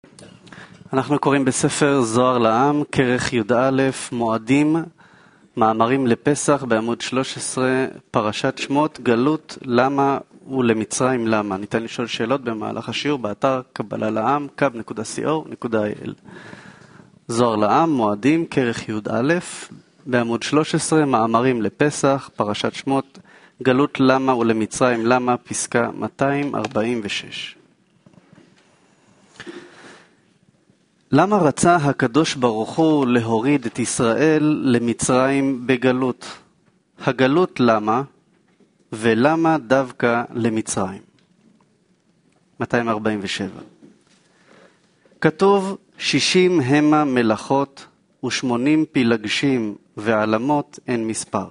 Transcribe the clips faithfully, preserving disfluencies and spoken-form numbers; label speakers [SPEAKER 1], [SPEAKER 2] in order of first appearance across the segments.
[SPEAKER 1] אנחנו קוראים בספר זוהר לעם, כרך י"א, מועדים, מאמרים לפסח בעמוד שלוש עשרה, פרשת שמות, גלות, למה ולמצרים למה. ניתן לשאול שאלות במהלך השיעור באתר קבלה לעם, קאב נקודה סי או נקודה איי אל. זוהר לעם, מועדים, כרך י"א, בעמוד שלוש עשרה, מאמרים לפסח, פרשת שמות, גלות, למה ולמצרים למה, פסקה מאתיים ארבעים ושש. למה רצה הקדוש ברוך הוא להוריד את ישראל למצרים בגלות? הגלות למה? ולמה דווקא למצרים? מאתיים ארבעים ושבע. כתוב שישים המה מלאכות ושמונים פילגשים ועלמות אין מספר.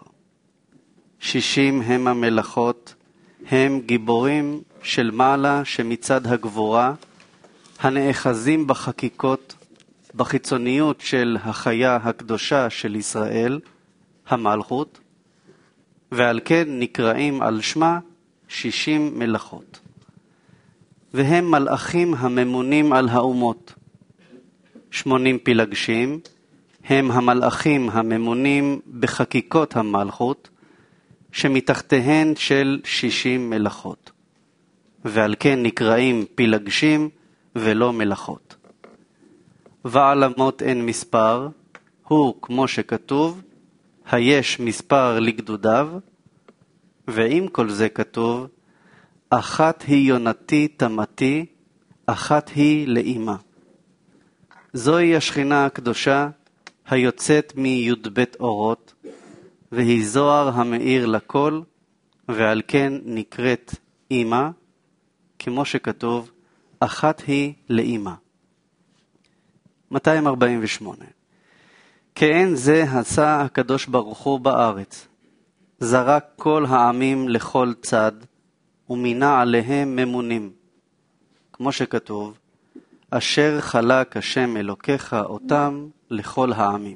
[SPEAKER 1] שישים המה מלאכות הם גיבורים של מעלה שמצד הגבורה הנאחזים בחקיקות, בחיצוניות של החיה הקדושה של ישראל, המלכות, ועל כן נקראים על שמה שישים מלאכות. והם מלאכים הממונים על האומות. שמונים פילגשים הם המלאכים הממונים בחקיקות המלכות, שמתחתיהן של שישים מלאכות. ועל כן נקראים פילגשים ולא מלאכות. ועלמות אין מספר, הוא כמו שכתוב, היש מספר לגדודיו, ועם כל זה כתוב, אחת היא יונתי תמתי, אחת היא לאימה. זוהי השכינה הקדושה, היוצאת מי"ב אורות, והיא זוהר המאיר לכל, ועל כן נקראת אימה, כמו שכתוב, אחת היא לאימה. מאתיים ארבעים ושמונה. כאין זה עשה הקדוש ברוך הוא בארץ. זרק כל העמים לכל צד, ומינה עליהם ממונים. כמו שכתוב, אשר חלק השם אלוקיך אותם לכל העמים.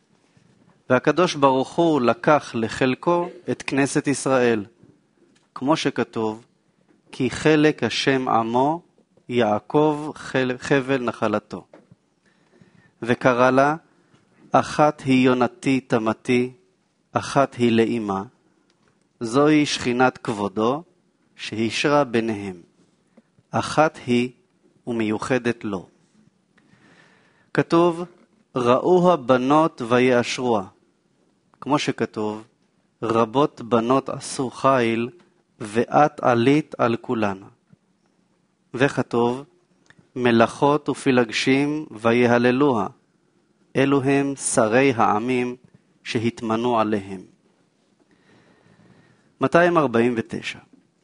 [SPEAKER 1] והקדוש ברוך הוא לקח לחלקו את כנסת ישראל. כמו שכתוב, כי חלק השם עמו, יעקב חבל נחלתו. וקרא לה, אחת היא יונתי תמתי, אחת היא לאימה. זוהי שכינת כבודו, שהישרה ביניהם. אחת היא ומיוחדת לו. כתוב, ראו הבנות ויאשרוה. כמו שכתוב, רבות בנות עשו חיל, ואת עלית על כולן. וכתוב, מלאכות ופילגשים ויהללוה, אלו הם שרי העמים שהתמנו עליהם. מאתיים ארבעים ותשע.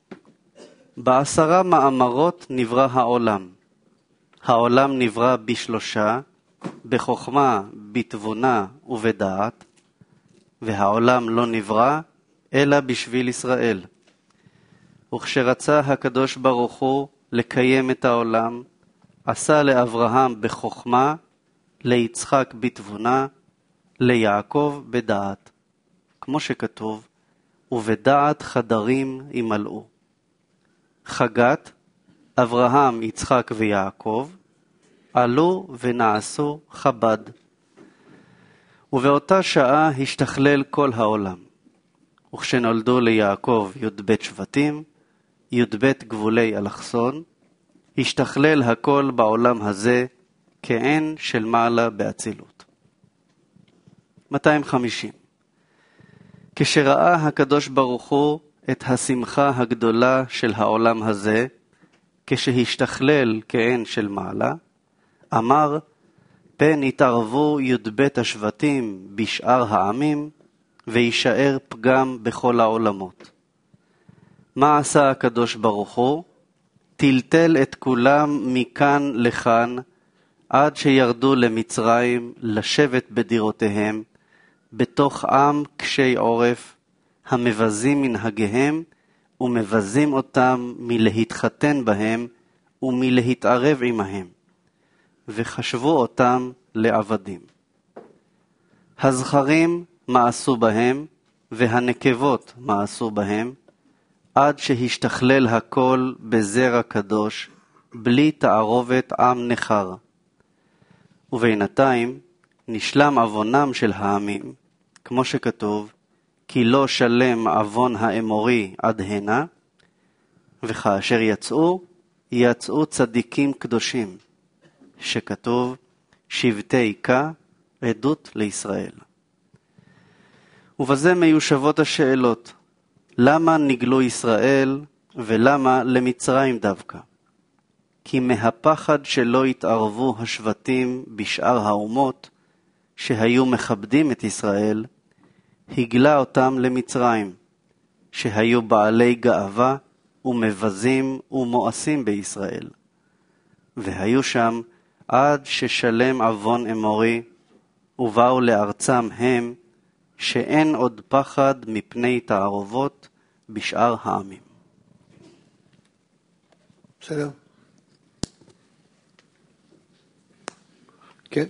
[SPEAKER 1] בעשרה מאמרות נברא העולם. העולם נברא בשלושה, בחוכמה, בתבונה ובדעת, והעולם לא נברא אלא בשביל ישראל. וכשרצה הקדוש ברוך הוא לקיים את העולם, עשה לאברהם בחוכמה, ליצחק בתבונה, ליעקב בדעת. כמו שכתוב, ובדעת חדרים ימלאו. חגת, אברהם, יצחק ויעקב, עלו ונעשו חב"ד. ובאותה שעה השתכלל כל העולם. וכשנולדו ליעקב י"ב שבטים, י"ב גבולי אלכסון, השתכלל הכל בעולם הזה כאין של מעלה באצילות. מאתיים וחמישים. כשראה הקדוש ברוך הוא את השמחה הגדולה של העולם הזה, כשהשתכלל כאין של מעלה, אמר, פן יתערבו י"ב השבטים בשאר העמים, וישאר פגם בכל העולמות. מה עשה הקדוש ברוך הוא? טלטל את כולם מכאן לכאן, עד שירדו למצרים לשבת בדירותיהם, בתוך עם קשי עורף, המבזים מנהגיהם, ומבזים אותם מלהתחתן בהם, ומלהתערב עמהם, וחשבו אותם לעבדים. הזכרים מעשו בהם, והנקבות מעשו בהם, עד שהשתכלל הכל בזרע קדוש, בלי תערובת עם נחר. ובינתיים נשלם עוונם של העמים, כמו שכתוב, כי לא שלם עוון האמורי עד הנה, וכאשר יצאו, יצאו צדיקים קדושים, שכתוב, שבטי כה עדות לישראל. ובזה מיושבות השאלות, למה נגלו ישראל ולמה למצרים דווקא? כי מהפחד שלא יתערבו השבטים בשאר האומות שהיו מכבדים את ישראל, הגלה אותם למצרים, שהיו בעלי גאווה ומבזים ומואסים בישראל. והיו שם עד ששלם עוון אמורי, ובאו לארצם הם, שאין עוד פחד מפני תערובות בשאר העמים.
[SPEAKER 2] בסדר. כן.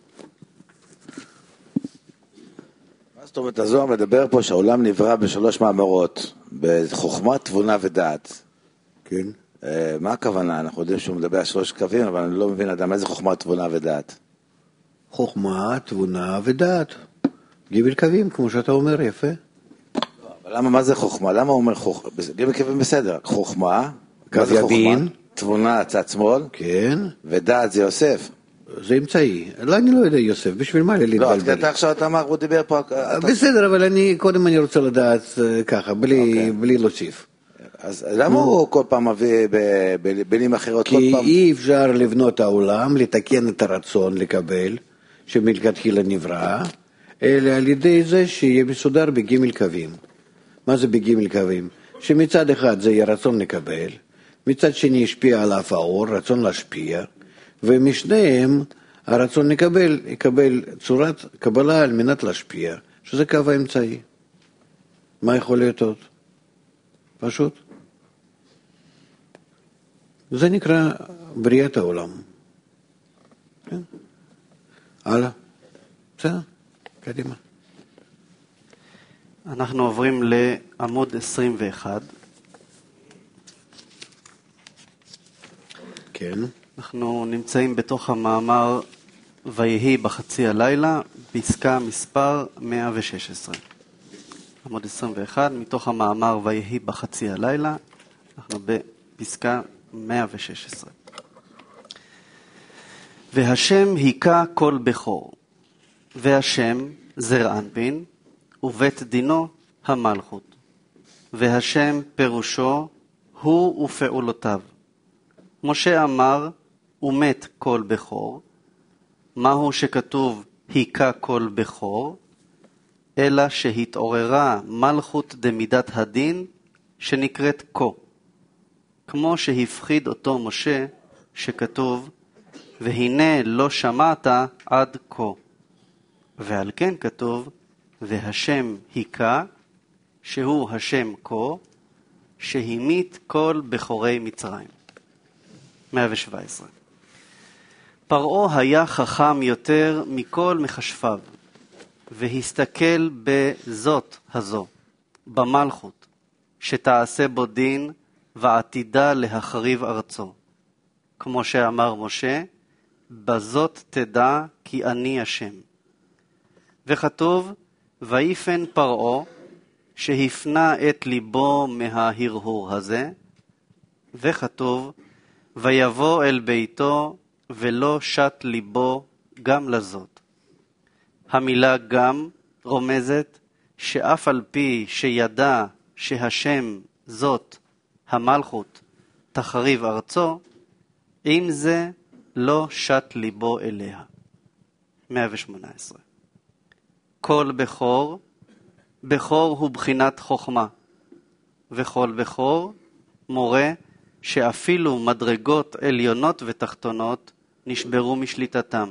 [SPEAKER 3] מה זאת אומרת, הזוהר מדבר פה שהעולם נברא בשלוש מאמרות, בחוכמה, תבונה ודעת.
[SPEAKER 2] כן.
[SPEAKER 3] מה הכוונה? אנחנו יודעים שהוא מדבר על שלוש קווים, אבל אני לא מבין עדיין מה זה חוכמה, תבונה ודעת.
[SPEAKER 2] חוכמה, תבונה ודעת. גיבל קווים, כמו שאתה אומר, יפה.
[SPEAKER 3] אבל למה, מה זה חוכמה? למה הוא אומר חוכמה? גיבל קווים בסדר. חוכמה, מה זה חוכמה? תבונה, צד שמאל.
[SPEAKER 2] כן.
[SPEAKER 3] ודעת זה יוסף.
[SPEAKER 2] זה אמצעי. לא, אני לא יודע יוסף, בשביל מה לי להתבלבל?
[SPEAKER 3] לא, אתה עכשיו, אתה אמר, הוא דיבר פה...
[SPEAKER 2] בסדר, אבל אני, קודם אני רוצה לדעת ככה, בלי להוסיף.
[SPEAKER 3] אז למה הוא כל פעם מביא במילים אחרות?
[SPEAKER 2] כי אי אפשר לבנות העולם, לתקן את הרצון לקבל, שמלכתחילה נברא, אלא על ידי זה שיהיה מסודר בגימל קווים. מה זה בגימל קווים? שמצד אחד זה יהיה רצון לקבל, מצד שני ישפיע על אף האור, רצון להשפיע, ומשניהם הרצון לקבל, יקבל צורת קבלה על מנת להשפיע, שזה קו האמצעי. מה יכול להיות עוד? פשוט. זה נקרא בריאת העולם. כן? הלאה. בסדר? קדימה.
[SPEAKER 1] אנחנו עוברים לעמוד עשרים ואחת.
[SPEAKER 2] כן.
[SPEAKER 1] אנחנו נמצאים בתוך המאמר ויהי בחצי הלילה, פסקה מספר מאה ושש עשרה. עמוד עשרים ואחת, מתוך המאמר ויהי בחצי הלילה, אנחנו בפסקה מאה ושש עשרה. והשם היכה כל בכור, והשם זרע אנפין, ובית דינו המלכות. והשם פירושו הוא ופעולותיו. משה אמר, ומת כל בכור. מהו שכתוב היכה כל בכור? אלא שהתעוררה מלכות דמידת הדין שנקראת כה. כמו שהפחיד אותו משה שכתוב, והנה לא שמעת עד כה. ועל כן כתוב, והשם היכה, שהוא השם כה, שהמית כל בכורי מצרים. מאה ושבע עשרה. פרעה היה חכם יותר מכל מחשפיו, והסתכל בזאת הזו, במלכות, שתעשה בו דין ועתידה להחריב ארצו. כמו שאמר משה, בזאת תדע כי אני השם. וכתוב, ויפן פרעה, שהפנה את ליבו מההרהור הזה, וכתוב, ויבוא אל ביתו ולא שת ליבו גם לזאת. המילה גם רומזת שאף על פי שידע שהשם זאת המלכות תחריב ארצו, עם זה לא שת ליבו אליה. מאה ושמונה עשרה. כל בכור, בכור הוא בחינת חוכמה, וכל בכור מורה שאפילו מדרגות עליונות ותחתונות נשברו משליטתם.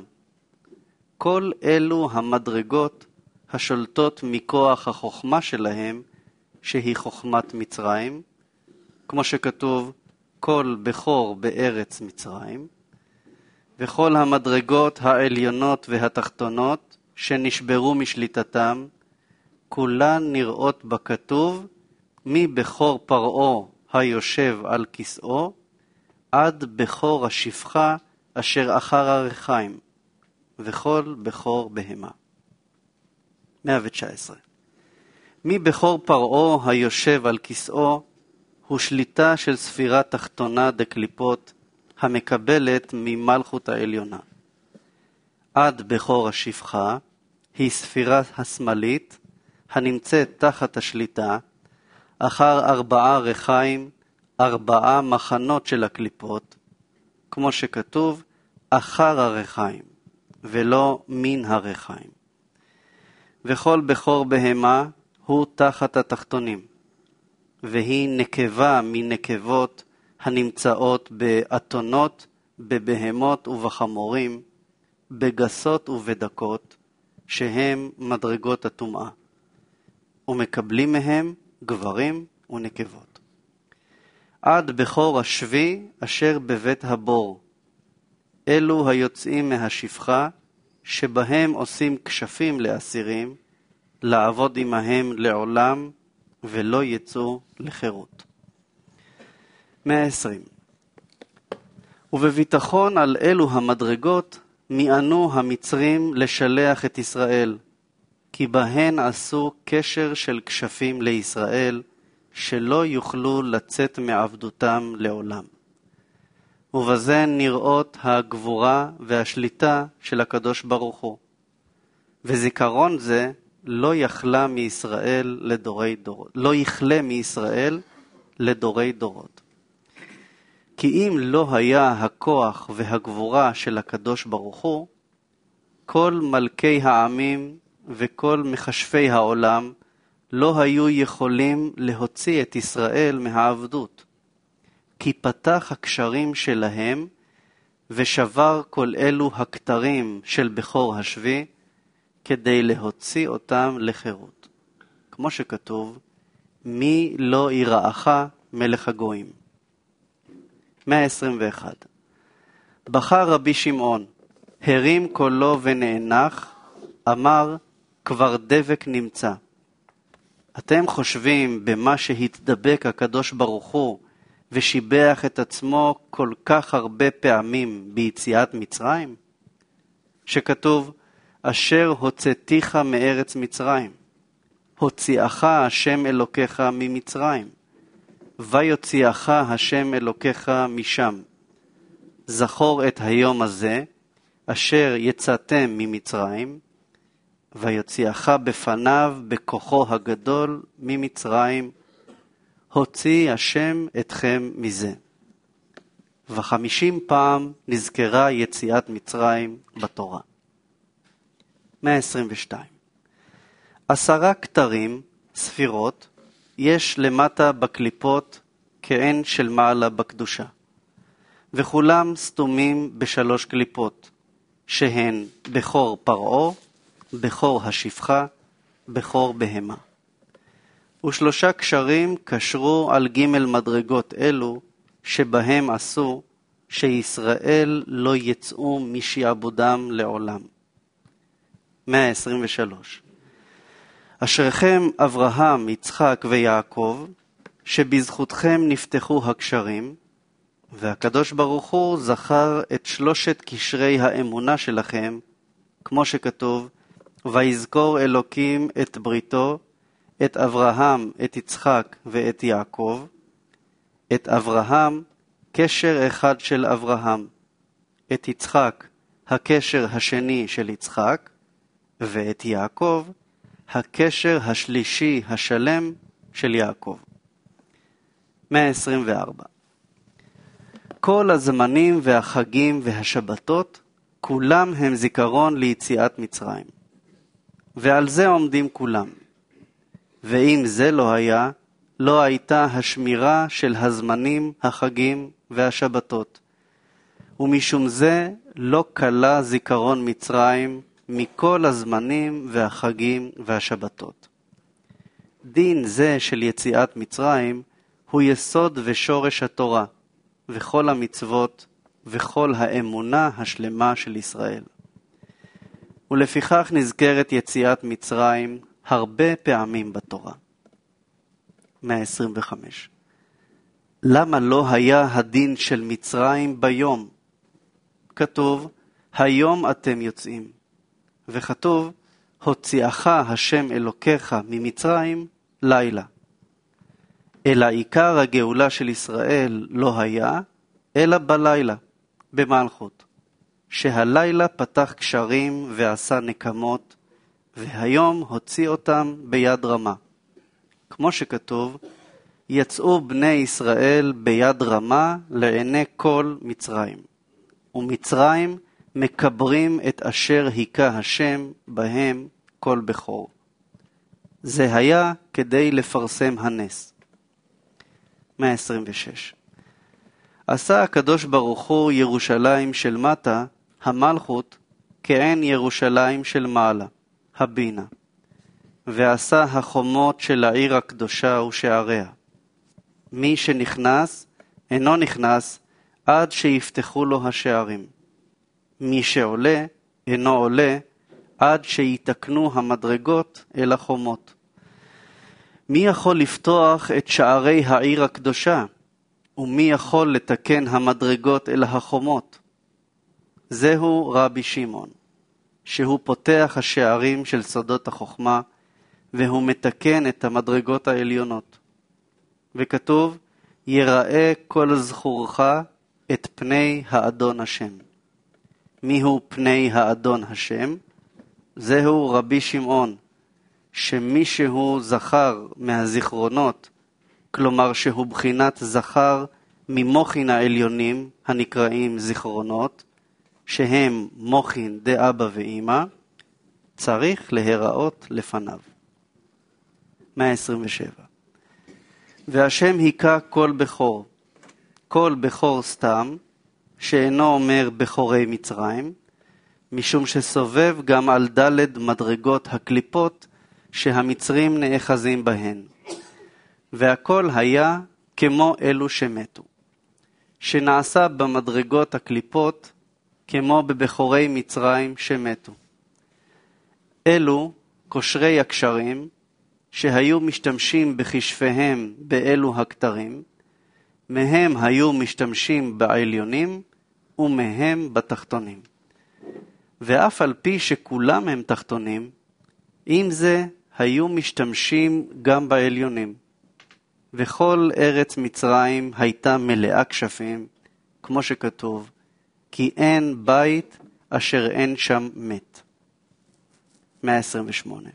[SPEAKER 1] כל אלו המדרגות השולטות מכוח החוכמה שלהם, שהיא חוכמת מצרים, כמו שכתוב, כל בכור בארץ מצרים, וכל המדרגות העליונות והתחתונות שנשברו משליטתם, כולן נראות בכתוב מבכור פרעה היושב על כיסאו, עד בכור השפחה אשר אחר הרחיים, וכל בכור בהמה. מאה ותשע עשרה. מבכור פרעה היושב על כסאו, הוא שליטה של ספירה תחתונה דקליפות, המקבלת ממלכות העליונה. עד בכור השפחה היא ספירה השמאלית, הנמצאת תחת השליטה, אחר ארבעה רחיים, ארבעה מחנות של הקליפות, כמו שכתוב, אחר הרחיים, ולא מן הרחיים. וכל בכור בהמה הוא תחת התחתונים, והיא נקבה מנקבות הנמצאות באתונות, בבהמות ובחמורים, בגסות ובדקות, שהם מדרגות הטומאה, ומקבלים מהם גברים ונקבות. עד בכור השבי אשר בבית הבור, אלו היוצאים מהשפחה, שבהם עושים כשפים לאסירים, לעבוד עמהם לעולם, ולא יצאו לחירות. מאה ועשרים. ובביטחון על אלו המדרגות, מיענו המצרים לשלח את ישראל, כי בהן עשו קשר של כשפים לישראל, שלא יוכלו לצאת מעבדותם לעולם. ובזה נראות הגבורה והשליטה של הקדוש ברוך הוא. וזיכרון זה לא יחלה מישראל לדורי דורות, לא יחלה מישראל לדורי דורות. כי אם לא היה הכוח והגבורה של הקדוש ברוך הוא, כל מלכי העמים וכל מחשבי העולם לא היו יכולים להוציא את ישראל מהעבדות. כי פתח הקשרים שלהם ושבר כל אלו הכתרים של בכור השבי, כדי להוציא אותם לחירות. כמו שכתוב, מי לא יראך מלך הגויים. מאה עשרים ואחת. בחר רבי שמעון, הרים קולו ונאנח, אמר, כבר דבק נמצא. אתם חושבים במה שהתדבק הקדוש ברוך הוא, ושיבח את עצמו כל כך הרבה פעמים ביציאת מצרים? שכתוב, אשר הוצאתיך מארץ מצרים, הוציאך השם אלוקיך ממצרים, ויוציאך השם אלוקיך משם. זכור את היום הזה, אשר יצאתם ממצרים, ויוציאך בפניו בכוחו הגדול ממצרים, הוציא השם אתכם מזה. וחמישים פעם נזכרה יציאת מצרים בתורה. מאה עשרים ושתיים. עשרה כתרים, ספירות, יש למטה בקליפות כעין של מעלה בקדושה, וכולם סתומים בשלוש קליפות, שהן בכור פרעה, בכור השפחה, בכור בהמה. ושלושה קשרים קשרו על ג' מדרגות אלו, שבהם עשו שישראל לא יצאו משעבודם לעולם. מאה עשרים ושלוש. אשריכם אברהם, יצחק ויעקב, שבזכותכם נפתחו הקשרים, והקדוש ברוך הוא זכר את שלושת קשרי האמונה שלכם, כמו שכתוב, ויזכור אלוקים את בריתו, את אברהם, את יצחק ואת יעקב, את אברהם, קשר אחד של אברהם, את יצחק, הקשר השני של יצחק, ואת יעקב, הקשר השלישי השלם של יעקב. מאה עשרים וארבע. כל הזמנים והחגים והשבתות, כולם הם זיכרון ליציאת מצרים. ועל זה עומדים כולם. ואם זה לא היה, לא הייתה השמירה של הזמנים, החגים והשבתות. ומשום זה לא קלה זיכרון מצרים מכל הזמנים והחגים והשבתות. דין זה של יציאת מצרים הוא יסוד ושורש התורה, וכל המצוות וכל האמונה השלמה של ישראל. ולפיכך נזכרת יציאת מצרים הרבה פעמים בתורה. מאה עשרים וחמש. למה לא היה הדין של מצרים ביום? כתוב, היום אתם יוצאים. וכתוב, הוציאך השם אלוקיך ממצרים לילה. אלא עיקר הגאולה של ישראל לא היה, אלא בלילה, במלכות. שהלילה פתח קשרים ועשה נקמות, והיום הוציא אותם ביד רמה. כמו שכתוב, יצאו בני ישראל ביד רמה לעיני כל מצרים. ומצרים מקברים את אשר היכה השם בהם כל בכור. זה היה כדי לפרסם הנס. מאה עשרים ושש. עשה הקדוש ברוך הוא ירושלים של מטה, המלכות, כעין ירושלים של מעלה, הבינה. ועשה החומות של העיר הקדושה ושעריה. מי שנכנס אינו נכנס עד שיפתחו לו השערים. מי שעולה אינו עולה עד שיתקנו המדרגות אל החומות. מי יכול לפתוח את שערי העיר הקדושה? ומי יכול לתקן המדרגות אל החומות? זהו רבי שמעון, שהוא פותח השערים של סודות החוכמה, והוא מתקן את המדרגות העליונות. וכתוב, יראה כל זכורך את פני האדון השם. מיהו פני האדון השם? זהו רבי שמעון, שמישהו זכר מהזיכרונות, כלומר שהוא בחינת זכר ממוחין העליונים הנקראים זיכרונות, שהם מוחין דאבא ואמא, צריך להיראות לפניו. מאה עשרים ושבע. והשם היכה כל בכור, כל בכור סתם, שאינו אומר בכורי מצרים, משום שסובב גם על דלת מדרגות הקליפות שהמצרים נאחזים בהן. והכל היה כמו אלו שמתו, שנעשה במדרגות הקליפות כמו בבכורי מצרים שמתו. אלו קושרי הקשרים שהיו משתמשים בכשפיהם באלו הכתרים, מהם היו משתמשים בעליונים ומהם בתחתונים. ואף על פי שכולם הם תחתונים, עם זה היו משתמשים גם בעליונים. וכל ארץ מצרים הייתה מלאה כשפים, כמו שכתוב, כי אין בית אשר אין שם מת. מאה עשרים ושמונה.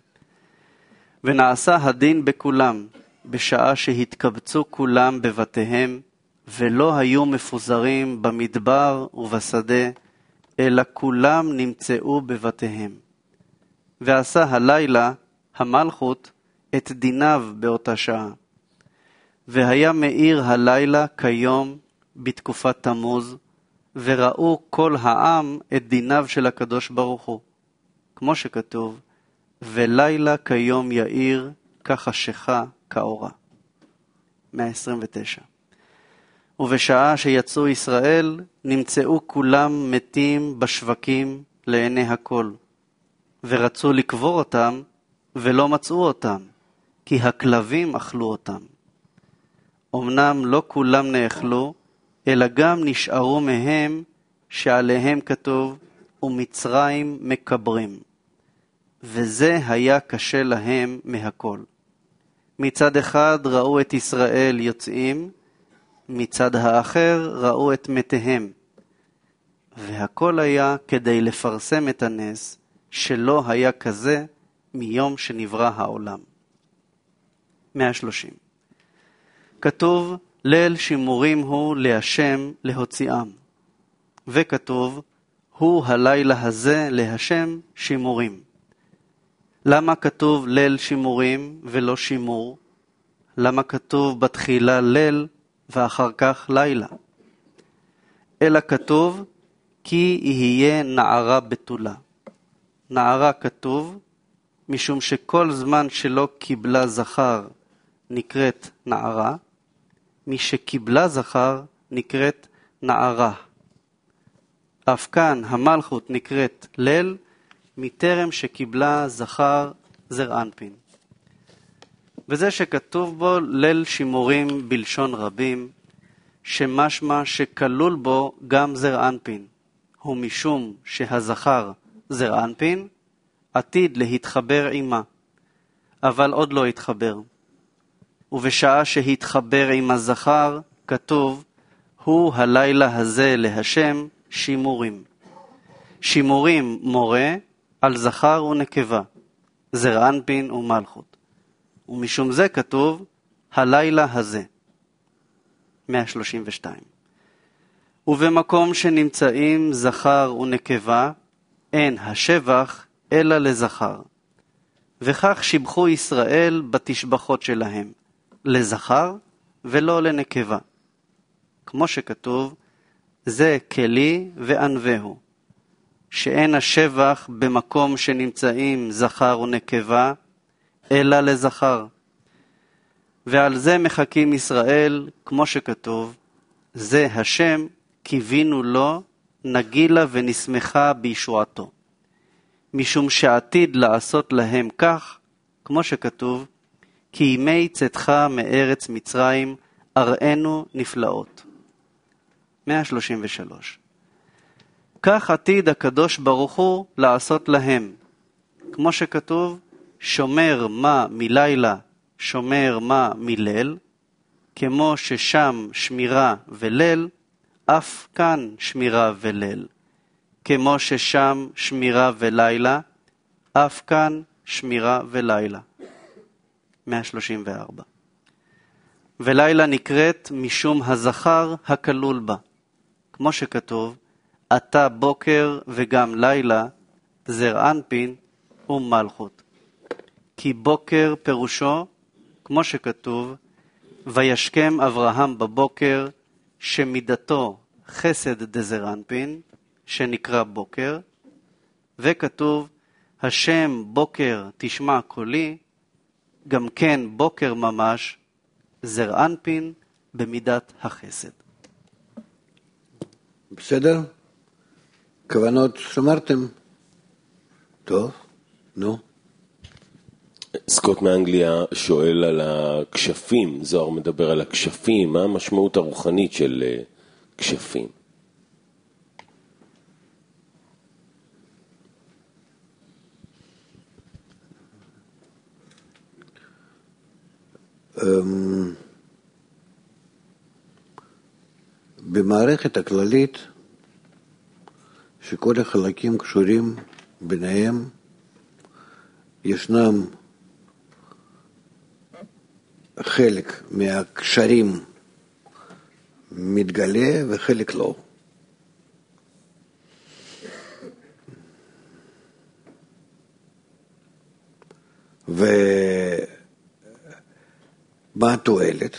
[SPEAKER 1] ונעשה הדין בכולם, בשעה שהתקבצו כולם בבתיהם, ולא היו מפוזרים במדבר ובשדה, אלא כולם נמצאו בבתיהם. ועשה הלילה, המלכות, את דיניו באותה שעה. והיה מאיר הלילה כיום בתקופת תמוז, וראו כל העם את דיניו של הקדוש ברוך הוא. כמו שכתוב, ולילה כיום יאיר כחשיכה כאורה. מאה עשרים ותשע. ובשעה שיצאו ישראל, נמצאו כולם מתים בשווקים לעיני הכל, ורצו לקבור אותם, ולא מצאו אותם, כי הכלבים אכלו אותם. אמנם לא כולם נאכלו, אלא גם נשארו מהם שעליהם כתוב, ומצרים מקברים. וזה היה קשה להם מהכל. מצד אחד ראו את ישראל יוצאים, מצד האחר ראו את מתיהם. והכל היה כדי לפרסם את הנס, שלא היה כזה מיום שנברא העולם. מאה ושלושים. כתוב, ליל שימורים הוא להשם להוציאם. וכתוב, הוא הלילה הזה להשם שימורים. למה כתוב ליל שימורים ולא שימור? למה כתוב בתחילה ליל ואחר כך לילה? אלא כתוב, כי יהיה נערה בתולה. נערה כתוב, משום שכל זמן שלא קיבלה זכר נקראת נערה, מי שקיבלה זכר נקראת נערה. אף כאן המלכות נקראת ליל, מטרם שקיבלה זכר זר אנפין. וזה שכתוב בו ליל שימורים בלשון רבים, שמשמע שכלול בו גם זר אנפין, ומשום שהזכר זר אנפין, עתיד להתחבר עמה, אבל עוד לא התחבר. ובשעה שהתחבר עם הזכר, כתוב, הוא הלילה הזה להשם שימורים. שימורים מורה על זכר ונקבה, זר אנפין ומלכות. ומשום זה כתוב, הלילה הזה. מאה שלושים ושתיים. ובמקום שנמצאים זכר ונקבה, אין השבח אלא לזכר. וכך שיבחו ישראל בתשבחות שלהם, לזכר ולא לנקבה. כמו שכתוב, זה כלי וענווהו, שאין השבח במקום שנמצאים זכר ונקבה, אלא לזכר. ועל זה מחכים ישראל, כמו שכתוב, זה השם קיווינו לו, נגילה ונשמחה בישועתו. משום שעתיד לעשות להם כך, כמו שכתוב, כי ימי צאתך מארץ מצרים אראנו נפלאות. מאה שלושים ושלוש. כך עתיד הקדוש ברוך הוא לעשות להם, כמו שכתוב, שומר מה מלילה, שומר מה מליל, כמו ששם שמירה וליל, אף כאן שמירה וליל. כמו ששם שמירה ולילה, אף כאן שמירה ולילה. מאה שלושים וארבע. ולילה נקראת משום הזכר הכלול בה. כמו שכתוב, אתה בוקר וגם לילה, זר אנפין ומלכות. כי בוקר פירושו, כמו שכתוב, וישכם אברהם בבוקר, שמידתו חסד דזר אנפין, שנקרא בוקר, וכתוב, השם בוקר תשמע קולי, גם כן בוקר ממש, זר אנפין במידת החסד.
[SPEAKER 2] בסדר? כוונות שמרתם? טוב, נו.
[SPEAKER 4] סקוט מאנגליה שואל על הכשפים, זוהר מדבר על הכשפים, מה המשמעות הרוחנית של כשפים?
[SPEAKER 2] במערכת הכללית, שכל החלקים קשורים ביניהם, ישנם חלק מהקשרים מתגלה וחלק לא. ומה התועלת?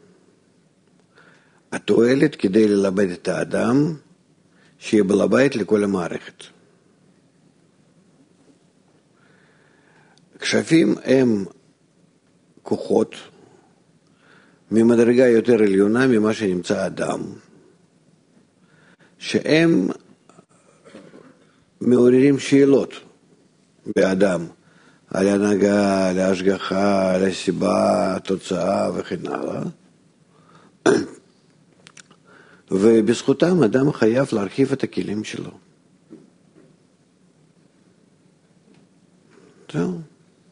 [SPEAKER 2] התועלת כדי ללמד את האדם שיהיה בעל הבית לכל המערכת. כשפים הם כוחות ממדרגה יותר עליונה ממה שנמצא אדם, שהם מעוררים שאלות באדם, על הנהגה, על ההשגחה, על הסיבה, התוצאה וכן הלאה. ובזכותם אדם חייב להרחיב את הכלים שלו. זהו.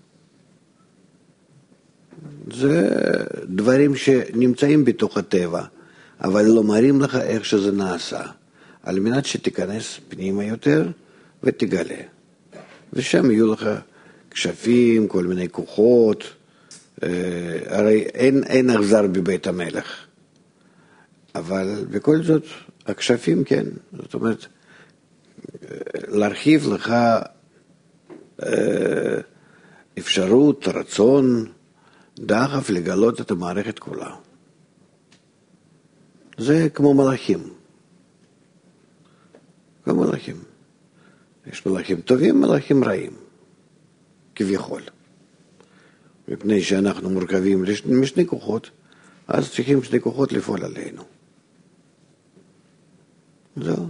[SPEAKER 2] זה דברים שנמצאים בתוך הטבע, אבל לא מראים לך איך שזה נעשה, על מנת שתיכנס פנימה יותר ותגלה. ושם יהיו לך כשפים, כל מיני כוחות, הרי אין, אין אכזר בבית המלך. אבל בכל זאת, הכשפים כן. זאת אומרת, להרחיב לך אפשרות, רצון, דחף לגלות את המערכת כולה. זה כמו מלאכים. כמו מלאכים. יש מלאכים טובים, מלאכים רעים. כביכול. מפני שאנחנו מורכבים משני כוחות, אז צריכים שני כוחות לפעול עלינו. זהו.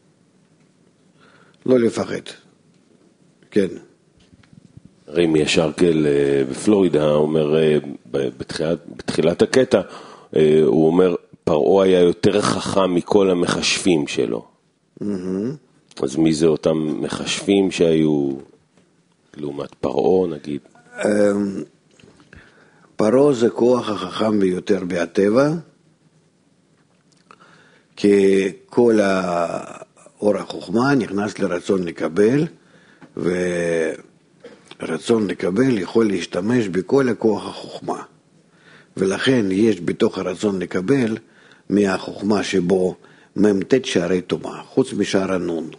[SPEAKER 2] לא לפחד. כן.
[SPEAKER 4] רימי ישרקל בפלורידה אומר, בתחילת, בתחילת הקטע, הוא אומר, פרעה היה יותר חכם מכל המחשבים שלו. אז מי זה אותם מחשבים שהיו לעומת פרעה, נגיד?
[SPEAKER 2] פרעה זה כוח החכם ביותר בטבע, כי כל האור החוכמה נכנס לרצון לקבל, ורצון לקבל יכול להשתמש בכל הכוח החוכמה. ולכן יש בתוך הרצון לקבל מהחוכמה שבו ממתת שערי תומה, חוץ משער הנון.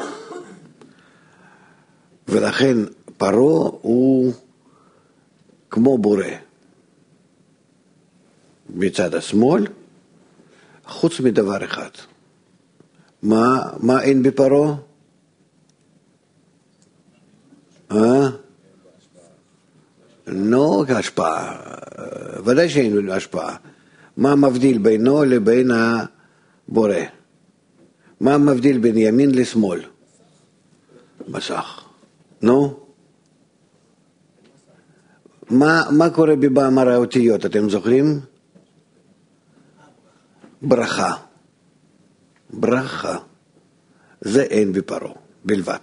[SPEAKER 2] ולכן פרעה הוא כמו בורא. בצד השמאל, חוץ מדבר אחד. מה, מה אין בפרעה? אה? לא השפעה. ודאי שאין לו השפעה. מה מבדיל בינו לבין הבורא? מה מבדיל בין ימין לשמאל? מסך. נו? מה, מה קורה במאמר האותיות, אתם זוכרים? ברכה. ברכה. זה אין בפרעה, בלבד.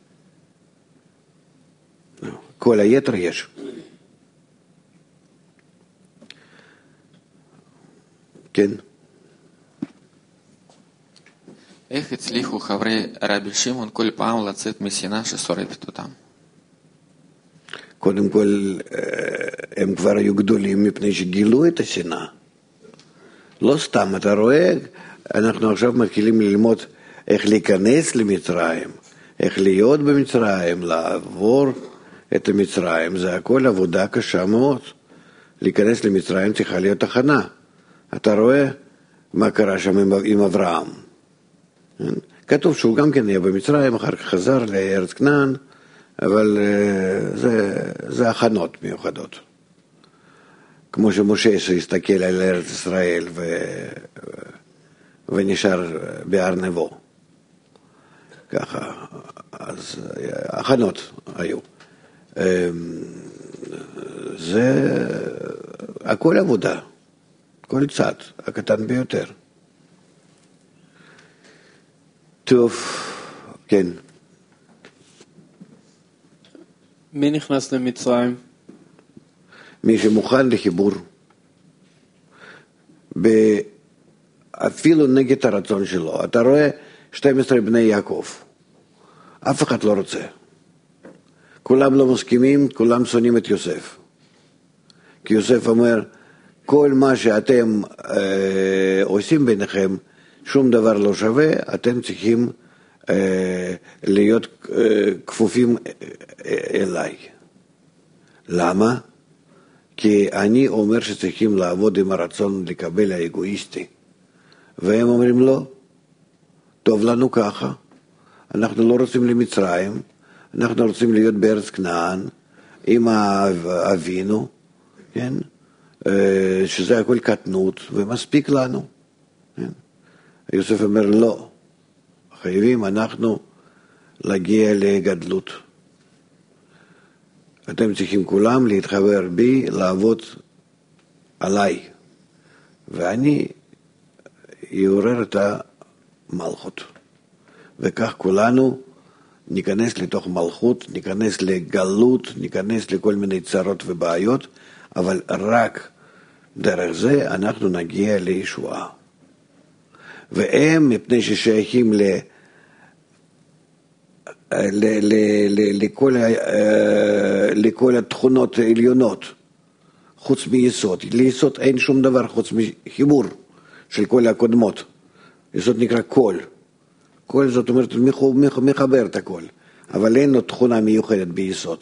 [SPEAKER 2] כל היתר יש. כן.
[SPEAKER 5] איך הצליחו חברי רבי שמעון כל פעם לצאת משנאה ששורפת אותם?
[SPEAKER 2] קודם כל, הם כבר היו גדולים מפני שגילו את השנאה. לא סתם, אתה רואה, אנחנו עכשיו מתחילים ללמוד איך להיכנס למצרים, איך להיות במצרים, לעבור את המצרים. זה הכל עבודה קשה מאוד. להיכנס למצרים צריכה להיות הכנה. אתה רואה מה קרה שם עם, עם אברהם. כתוב שהוא גם כן היה במצרים, אחר כך חזר לארץ כנען, אבל זה, זה הכנות מיוחדות. כמו שמשה שהסתכל על ארץ ישראל ו, ונשאר בהר נבו. ככה, אז הכנות היו. זה הכל עבודה. כל צד, הקטן ביותר. טוב, כן.
[SPEAKER 6] מי נכנס למצרים?
[SPEAKER 2] מי שמוכן לחיבור. אפילו נגד הרצון שלו. אתה רואה שנים עשר בני יעקב. אף אחד לא רוצה. כולם לא מסכימים, כולם שונאים את יוסף. כי יוסף אומר, כל מה שאתם אה, עושים ביניכם, שום דבר לא שווה, אתם צריכים אה, להיות אה, כפופים אליי. למה? כי אני אומר שצריכים לעבוד עם הרצון לקבל האגואיסטי. והם אומרים לא, טוב לנו ככה, אנחנו לא רוצים למצרים, אנחנו רוצים להיות בארץ כנען, עם אבינו, כן? שזה הכל קטנות ומספיק לנו. יוסף אומר לא, חייבים אנחנו להגיע לגדלות. אתם צריכים כולם להתחבר בי, לעבוד עליי, ואני יעורר את המלכות. וכך כולנו ניכנס לתוך מלכות, ניכנס לגלות, ניכנס לכל מיני צרות ובעיות, אבל רק דרך זה אנחנו נגיע לישועה. והם, מפני ששייכים ל... ל... ל... ל... לכל... לכל התכונות העליונות, חוץ מיסוד. ליסוד אין שום דבר חוץ מחיבור של כל הקודמות. יסוד נקרא קול. קול זאת אומרת מחבר את הכל, אבל אין לו תכונה מיוחדת ביסוד.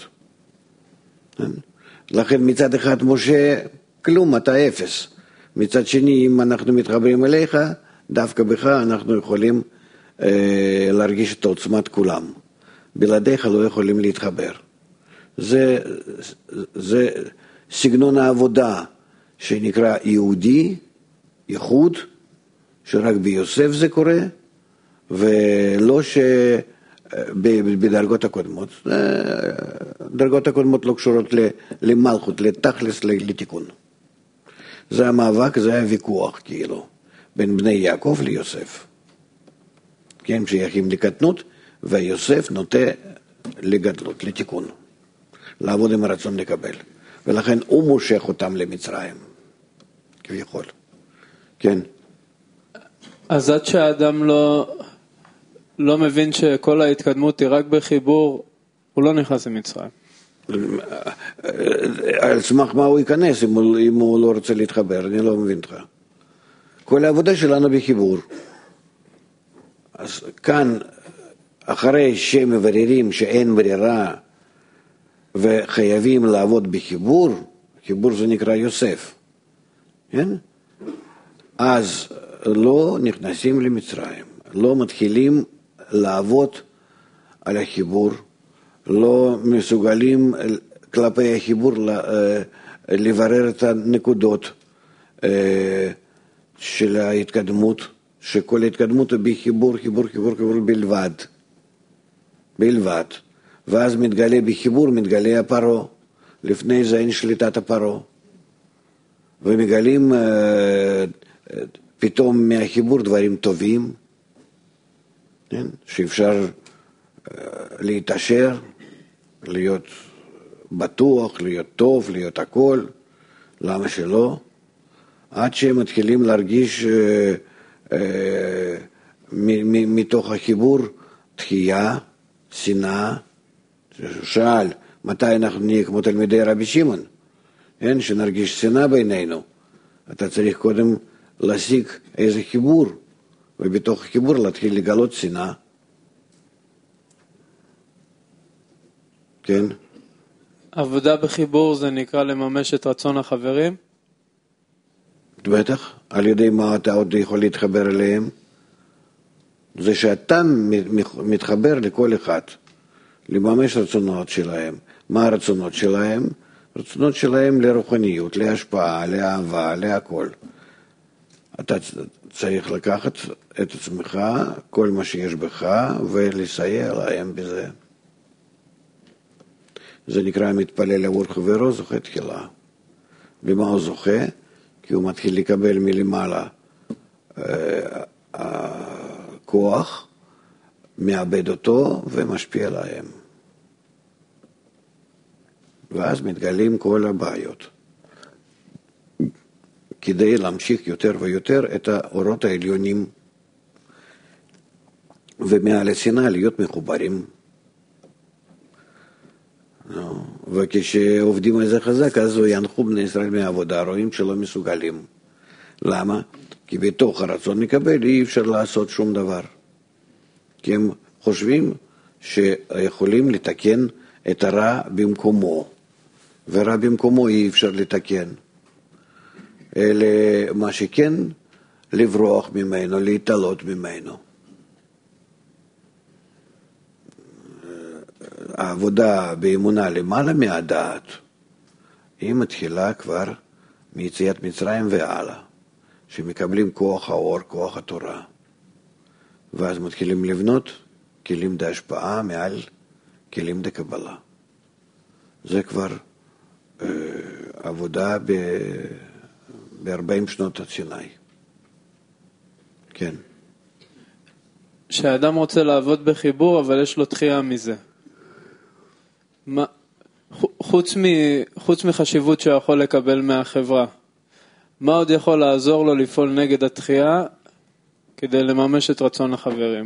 [SPEAKER 2] לכן מצד אחד משה, כלום, אתה אפס. מצד שני, אם אנחנו מתחברים אליך, דווקא בך אנחנו יכולים אה, להרגיש את עוצמת כולם. בלעדיך לא יכולים להתחבר. זה, זה סגנון העבודה שנקרא יהודי, ייחוד, שרק ביוסף זה קורה, ולא שבדרגות הקודמות. דרגות הקודמות לא קשורות למלכות, לתכלס, לתיקון. זה המאבק, זה הוויכוח כאילו. בין בני יעקב ליוסף. כן, שייכים לקטנות, ויוסף נוטה לגדלות, לתיקון, לעבוד עם הרצון לקבל. ולכן הוא מושך אותם למצרים, כביכול. כן.
[SPEAKER 6] אז עד שהאדם לא, לא מבין שכל ההתקדמות היא רק בחיבור, הוא לא נכנס למצרים.
[SPEAKER 2] על סמך מה הוא ייכנס אם הוא, אם הוא לא רוצה להתחבר? אני לא מבין אותך. כל העבודה שלנו בחיבור. אז כאן, אחרי שמבררים שאין ברירה וחייבים לעבוד בחיבור, חיבור זה נקרא יוסף, כן? אז לא נכנסים למצרים, לא מתחילים לעבוד על החיבור, לא מסוגלים כלפי החיבור לברר את הנקודות של ההתקדמות, שכל ההתקדמות היא בחיבור, חיבור, חיבור, חיבור בלבד. בלבד. ואז מתגלה בחיבור, מתגלה הפרו. לפני זה אין שליטת הפרו. ומגלים פתאום מהחיבור דברים טובים, כן? שאפשר להתעשר, להיות בטוח, להיות טוב, להיות הכל. למה שלא? עד שהם מתחילים להרגיש אה, אה, מ- מ- מתוך החיבור תחייה, שנאה. שאל, מתי אנחנו נהיה כמו תלמידי רבי שמעון? אין, שנרגיש שנאה בינינו. אתה צריך קודם להשיג איזה חיבור, ובתוך החיבור להתחיל לגלות שנאה. כן?
[SPEAKER 6] עבודה בחיבור זה נקרא לממש את רצון החברים?
[SPEAKER 2] בטח, על ידי מה אתה עוד יכול להתחבר אליהם? זה שאתה מתחבר לכל אחד, לממש רצונות שלהם. מה הרצונות שלהם? רצונות שלהם לרוחניות, להשפעה, לאהבה, להכל. אתה צריך לקחת את עצמך, כל מה שיש בך, ולסייע להם בזה. זה נקרא מתפלל עבור חברו, זוכה תחילה. למה הוא זוכה? כי הוא מתחיל לקבל מלמעלה אה, הכוח, מאבד אותו ומשפיע עליהם. ואז מתגלים כל הבעיות. כדי להמשיך יותר ויותר את האורות העליונים, ומעל השנאה להיות מחוברים. וכשעובדים על זה חזק, אז ינחו בני ישראל מהעבודה, רואים שלא מסוגלים. למה? כי בתוך הרצון לקבל אי אפשר לעשות שום דבר. כי הם חושבים שיכולים לתקן את הרע במקומו, ורע במקומו אי אפשר לתקן. אלא מה שכן, לברוח ממנו, להתעלות ממנו. העבודה באמונה למעלה מהדעת, היא מתחילה כבר מיציאת מצרים והלאה, שמקבלים כוח האור, כוח התורה. ואז מתחילים לבנות כלים להשפעה מעל כלים לקבלה. זה כבר אה, עבודה ב... ב-ארבעים שנות סיני. כן.
[SPEAKER 6] שהאדם רוצה לעבוד בחיבור, אבל יש לו תחייה מזה. מה, חוץ, מ, חוץ מחשיבות שהוא יכול לקבל מהחברה, מה עוד יכול לעזור לו לפעול נגד התחייה כדי לממש את רצון החברים?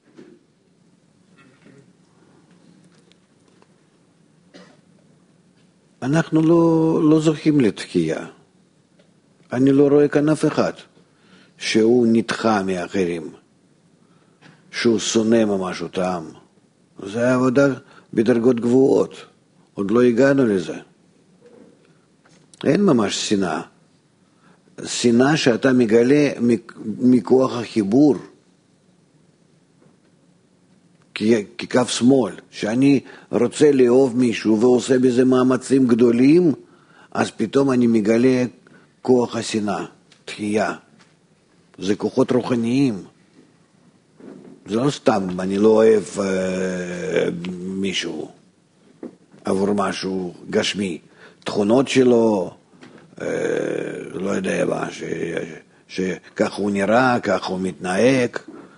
[SPEAKER 2] אנחנו לא, לא זוכים לתחייה. אני לא רואה כאן אף אחד שהוא נדחה מאחרים, שהוא שונא ממש אותם. זה עבודה בדרגות גבוהות, עוד לא הגענו לזה. אין ממש שנאה. שנאה שאתה מגלה מכוח החיבור, כקו שמאל, שאני רוצה לאהוב מישהו ועושה בזה מאמצים גדולים, אז פתאום אני מגלה כוח השנאה, תחייה. זה כוחות רוחניים. זה לא סתם, אני לא אוהב אה, מישהו עבור משהו גשמי. תכונות שלו, אה, לא יודע מה, ש, שכך הוא נראה, כך הוא מתנהג.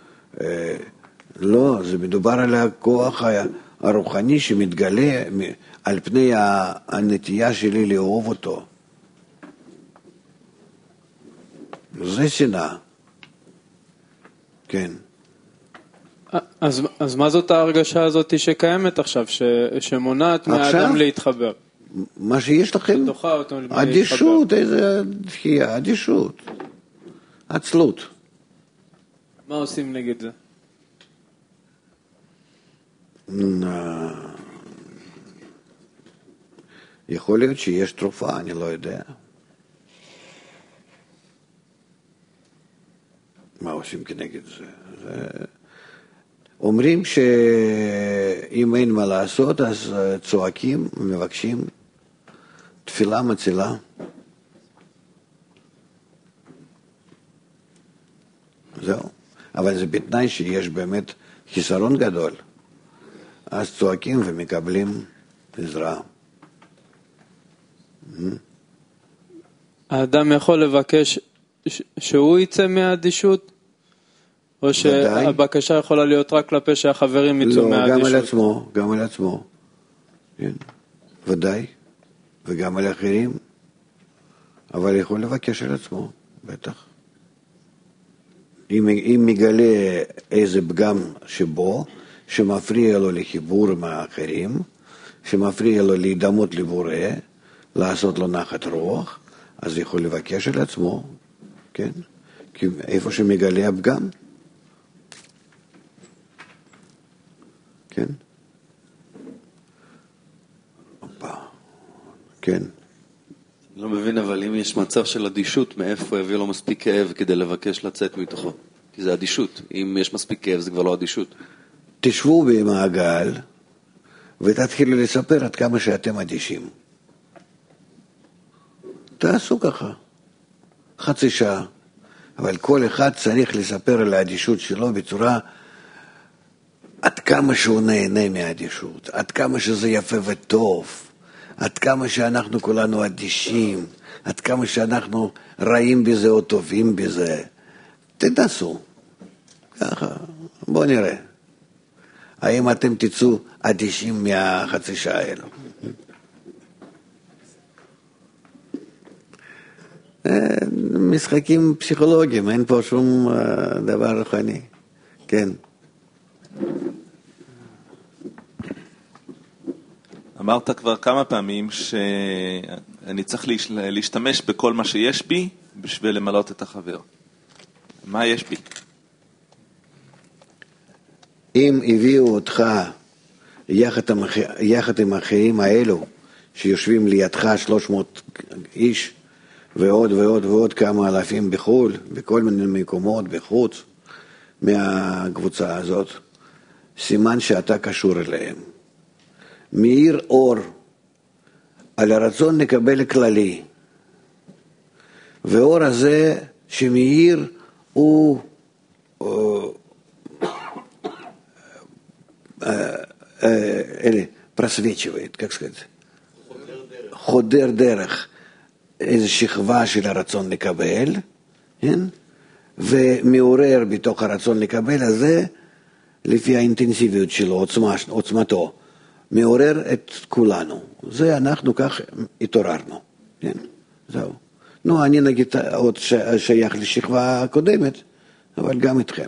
[SPEAKER 2] לא, זה מדובר על הכוח הרוחני שמתגלה על פני הנטייה שלי לאהוב אותו. זה שנאה. כן.
[SPEAKER 6] אז, אז מה זאת ההרגשה הזאת שקיימת עכשיו, ש, שמונעת מהאדם להתחבר?
[SPEAKER 2] מה שיש לכם, אדישות, איזה דחייה, אדישות, עצלות.
[SPEAKER 6] מה עושים נגד זה?
[SPEAKER 2] יכול להיות שיש תרופה, אני לא יודע. מה עושים כנגד זה? זה... אומרים שאם אין מה לעשות, אז צועקים, מבקשים, תפילה מצילה. זהו. אבל זה בתנאי שיש באמת חיסרון גדול. אז צועקים ומקבלים עזרה.
[SPEAKER 6] האדם יכול לבקש שהוא יצא מהאדישות? או שהבקשה יכולה להיות רק כלפי שהחברים יצאו מהאדישות?
[SPEAKER 2] לא, גם על עצמו, גם על עצמו. כן, ודאי. וגם על אחרים. אבל יכול לבקש על עצמו, בטח. אם, אם מגלה איזה פגם שבו, שמפריע לו לחיבור עם האחרים, שמפריע לו להידמות לבורא, לעשות לו נחת רוח, אז יכול לבקש על עצמו, כן? כי איפה שמגלה הפגם, כן? אופה, כן.
[SPEAKER 7] לא מבין, אבל אם יש מצב של אדישות, מאיפה הביא לו מספיק כאב כדי לבקש לצאת מתוכו? כי זה אדישות. אם יש מספיק כאב, זה כבר לא אדישות.
[SPEAKER 2] תשבו במעגל ותתחילו לספר עד כמה שאתם אדישים. תעשו ככה, חצי שעה, אבל כל אחד צריך לספר על האדישות שלו בצורה עד כמה שהוא נהנה מהאדישות, עד כמה שזה יפה וטוב, עד כמה שאנחנו כולנו אדישים, עד כמה שאנחנו רעים בזה או טובים בזה. תנסו, ככה, בואו נראה. האם אתם תצאו אדישים מהחצי שעה האלו? משחקים פסיכולוגיים, אין פה שום דבר רוחני. כן.
[SPEAKER 8] אמרת כבר כמה פעמים שאני צריך להשתמש בכל מה שיש בי בשביל למלות את החבר. מה יש בי?
[SPEAKER 2] אם הביאו אותך יחד עם, יחד עם האחרים האלו שיושבים לידך שלוש מאות איש ועוד ועוד ועוד כמה אלפים בחול, בכל מיני מקומות בחוץ מהקבוצה הזאת, סימן שאתה קשור אליהם. מאיר אור על הרצון לקבל כללי, ואור הזה שמאיר הוא אלה, просвечивает, как сказать, חודר דרך איזו שכבה של הרצון לקבל, כן? ומעורר בתוך הרצון לקבל הזה, לפי האינטנסיביות שלו, עוצמה, עוצמתו, מעורר את כולנו. זה אנחנו כך התעוררנו, כן? זהו. נו, אני נגיד עוד שייך לשכבה הקודמת, אבל גם איתכם.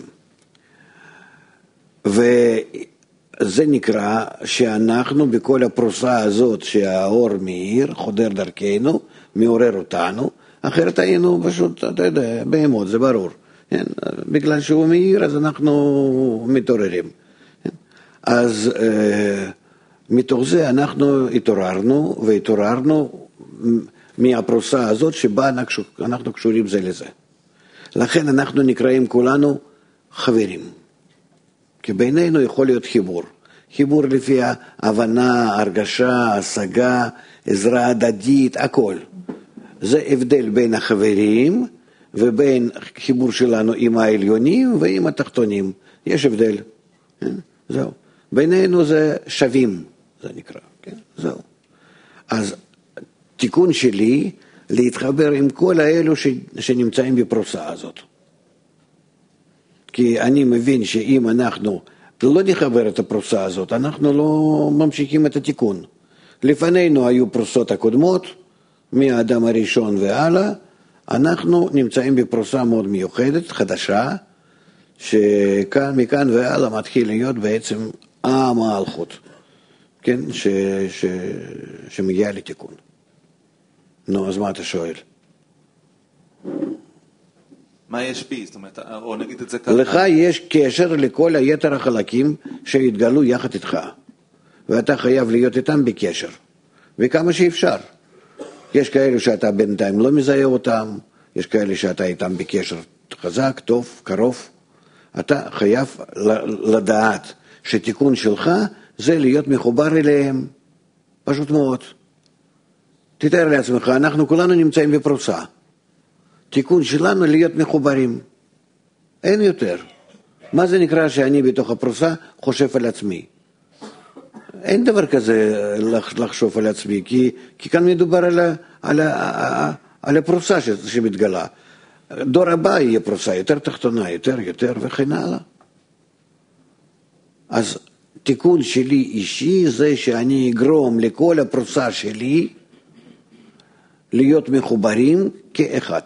[SPEAKER 2] וזה נקרא שאנחנו בכל הפרוסה הזאת שהאור מאיר, חודר דרכנו, מעורר אותנו, אחרת היינו פשוט, אתה יודע, בהמות, זה ברור. כן? בגלל שהוא מאיר, אז אנחנו מתעוררים. כן? אז אה, מתוך זה אנחנו התעוררנו, והתעוררנו מהפרוסה הזאת שבה אנחנו, אנחנו קשורים זה לזה. לכן אנחנו נקראים כולנו חברים. כי בינינו יכול להיות חיבור. חיבור לפי ההבנה, הרגשה, השגה, עזרה הדדית, הכל. זה הבדל בין החברים ובין חיבור שלנו עם העליונים ועם התחתונים. יש הבדל. כן? זהו. בינינו זה שווים, זה נקרא. כן? זהו. אז תיקון שלי להתחבר עם כל האלו ש, שנמצאים בפרוסה הזאת. כי אני מבין שאם אנחנו לא נחבר את הפרוסה הזאת, אנחנו לא ממשיכים את התיקון. לפנינו היו פרוסות הקודמות, מהאדם הראשון והלאה, אנחנו נמצאים בפרוסה מאוד מיוחדת, חדשה, שמכאן והלאה מתחיל להיות בעצם המלכות, כן, ש, ש, שמגיעה לתיקון. נו, אז מה אתה שואל?
[SPEAKER 8] מה יש בי? זאת אומרת, או נגיד את זה ככה.
[SPEAKER 2] לך יש קשר לכל היתר החלקים שהתגלו יחד איתך, ואתה חייב להיות איתם בקשר, וכמה שאפשר. יש כאלה שאתה בינתיים לא מזהה אותם, יש כאלה שאתה איתם בקשר חזק, טוב, קרוב. אתה חייב לדעת שתיקון שלך זה להיות מחובר אליהם, פשוט מאוד. תתאר לעצמך, אנחנו כולנו נמצאים בפרוסה. תיקון שלנו להיות מחוברים. אין יותר. מה זה נקרא שאני בתוך הפרוסה חושב על עצמי? אין דבר כזה לחשוב על עצמי, כי, כי כאן מדובר על, על, על, על הפרוסה שמתגלה. דור הבא יהיה פרוסה יותר תחתונה, יותר, יותר וכן הלאה. אז תיקון שלי אישי זה שאני אגרום לכל הפרוסה שלי להיות מחוברים כאחד.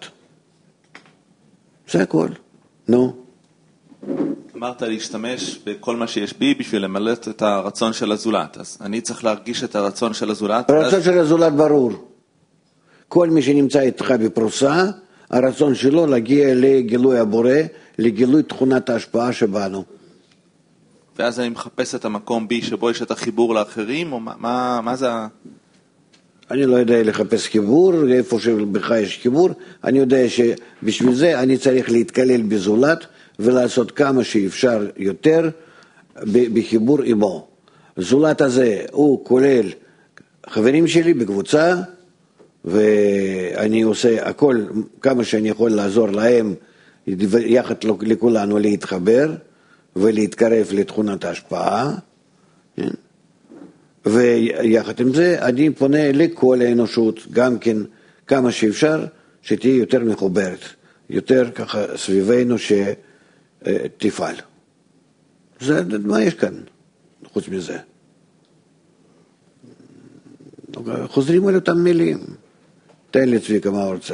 [SPEAKER 2] זה הכל. נו.
[SPEAKER 8] אמרת להשתמש בכל מה שיש בי בשביל למלא את הרצון של הזולת. אז אני צריך להרגיש את הרצון של הזולת.
[SPEAKER 2] הרצון
[SPEAKER 8] אז...
[SPEAKER 2] של הזולת ברור. כל מי שנמצא איתך בפרוסה, הרצון שלו להגיע לגילוי הבורא, לגילוי תכונת ההשפעה שבנו.
[SPEAKER 8] ואז אני מחפש את המקום בי שבו יש את החיבור לאחרים, או מה, מה, מה זה ה...
[SPEAKER 2] אני לא יודע לחפש חיבור, איפה שבך יש חיבור, אני יודע שבשביל זה אני צריך להתקלל בזולת, ולעשות כמה שאפשר יותר בחיבור עמו. זולת הזה הוא כולל חברים שלי בקבוצה, ואני עושה הכל, כמה שאני יכול לעזור להם, יחד לכולנו להתחבר, ולהתקרב לתכונת ההשפעה, ויחד עם זה אני פונה לכל האנושות, גם כן כמה שאפשר, שתהיה יותר מחוברת, יותר ככה סביבנו שתפעל. זה, מה יש כאן חוץ מזה? חוזרים על אותם מילים. תן לי צביקה מה רוצה.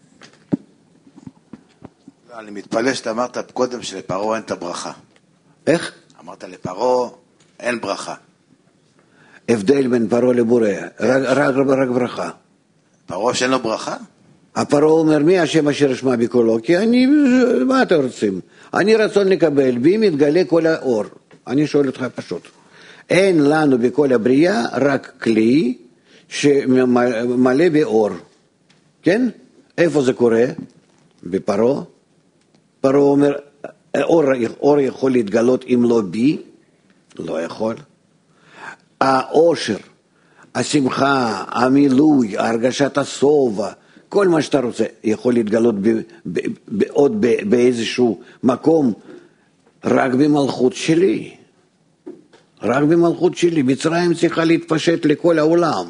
[SPEAKER 3] לא, אני מתפלא שאתה אמרת קודם שלפרעה אין את הברכה.
[SPEAKER 2] איך?
[SPEAKER 3] אמרת לפרעה אין ברכה.
[SPEAKER 2] הבדל בין פרעה לבורא, רק, רק, רק ברכה.
[SPEAKER 3] פרעה שאין לו ברכה?
[SPEAKER 2] הפרעה אומר, מי השם אשר ישמע בקולו? כי אני, מה אתם רוצים? אני רצון לקבל, בי מתגלה כל האור. אני שואל אותך פשוט. אין לנו בכל הבריאה רק כלי שמלא באור. כן? איפה זה קורה? בפרעה. פרעה אומר, אור, אור יכול להתגלות אם לא בי? לא יכול. העושר, השמחה, המילוי, הרגשת הסובה, כל מה שאתה רוצה יכול להתגלות ב, ב, ב, עוד ב, באיזשהו מקום, רק במלכות שלי. רק במלכות שלי. מצרים צריכה להתפשט לכל העולם.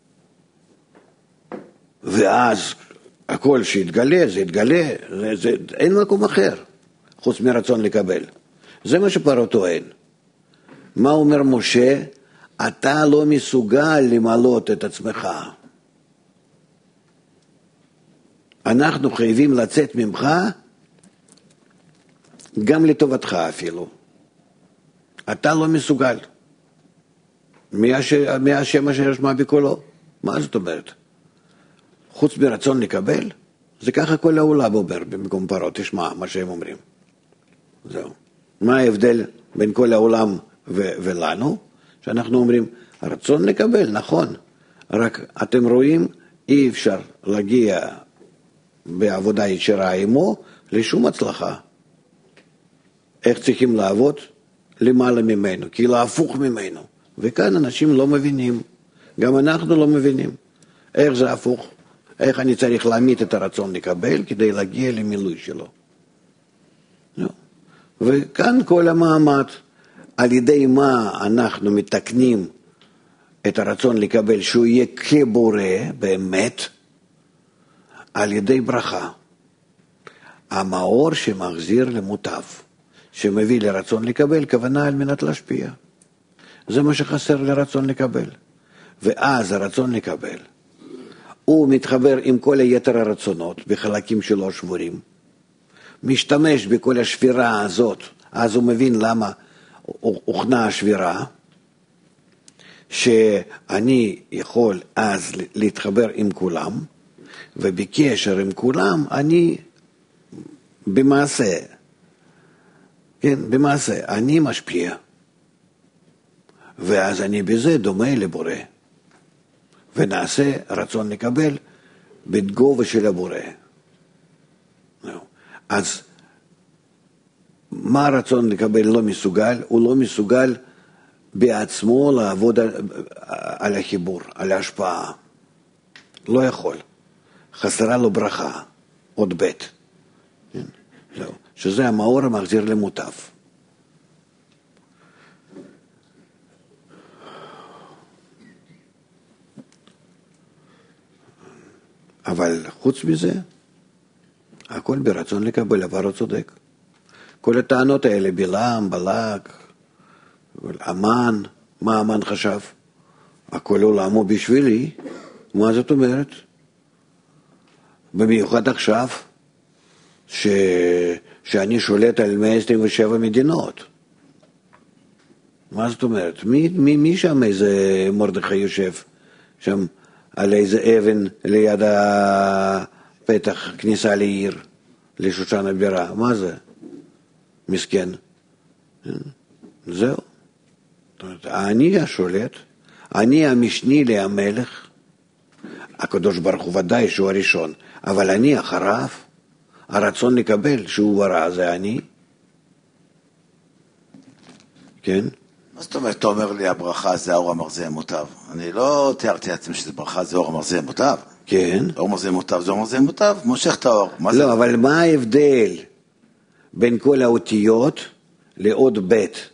[SPEAKER 2] ואז הכל שיתגלה, זה יתגלה, זה, זה, אין מקום אחר, חוץ מרצון לקבל. זה מה שפרעה טוען. מה אומר משה? אתה לא מסוגל למלות את עצמך. אנחנו חייבים לצאת ממך, גם לטובתך אפילו. אתה לא מסוגל. מי השם אשר ישמע בקולו? מה זאת אומרת? חוץ מרצון לקבל? זה ככה כל העולם אומר במקום פרעה, תשמע מה שהם אומרים. זהו. מה ההבדל בין כל העולם ו- ולנו? שאנחנו אומרים, הרצון לקבל, נכון. רק אתם רואים, אי אפשר להגיע בעבודה ישירה עמו לשום הצלחה. איך צריכים לעבוד? למעלה ממנו, כאילו הפוך ממנו. וכאן אנשים לא מבינים. גם אנחנו לא מבינים. איך זה הפוך? איך אני צריך להעמיד את הרצון לקבל כדי להגיע למילוי שלו. לא. וכאן כל המעמד, על ידי מה אנחנו מתקנים את הרצון לקבל שהוא יהיה כבורא באמת, על ידי ברכה. המאור שמחזיר למוטב, שמביא לרצון לקבל, כוונה על מנת להשפיע. זה מה שחסר לרצון לקבל. ואז הרצון לקבל, הוא מתחבר עם כל היתר הרצונות, בחלקים שלו שבורים, משתמש בכל השבירה הזאת, אז הוא מבין למה הוכנה השבירה, שאני יכול אז להתחבר עם כולם, ובקשר עם כולם אני במעשה, כן, במעשה, אני משפיע. ואז אני בזה דומה לבורא. ונעשה רצון לקבל בגובה של הבורא. אז מה הרצון לקבל לא מסוגל? הוא לא מסוגל בעצמו לעבוד על, על החיבור, על ההשפעה. לא יכול. חסרה לו ברכה, עוד בית. זהו. שזה המאור המחזיר למוטב. אבל חוץ מזה, הכל ברצון לקבל, אבל הוא צודק. כל הטענות האלה, בלעם, בלק, אמן, מה אמן חשב? הכל עולם הוא בשבילי, מה זאת אומרת? במיוחד עכשיו, ש... שאני שולט על מאה עשרים ושבע מדינות. מה זאת אומרת? מי, מי, מי שם איזה מרדכי יושב? שם על איזה אבן ליד הפתח כניסה לעיר, לשושן הבירה. מה זה? מסכן. זהו. אני השולט, אני המשני להמלך, הקדוש ברוך הוא ודאי שהוא הראשון, אבל אני אחריו, הרצון לקבל שהוא ברא זה אני. כן?
[SPEAKER 3] מה זאת אומרת, אתה אומר לי הברכה זה האור המרזיע מוטב? אני לא תיארתי לעצמי שזה ברכה זה אור המרזיע מוטב.
[SPEAKER 2] כן.
[SPEAKER 3] אור מרזיע מוטב זה אור מרזיע מוטב, מושך את האור.
[SPEAKER 2] לא,
[SPEAKER 3] זה?
[SPEAKER 2] אבל מה ההבדל בין כל האותיות לעוד בית,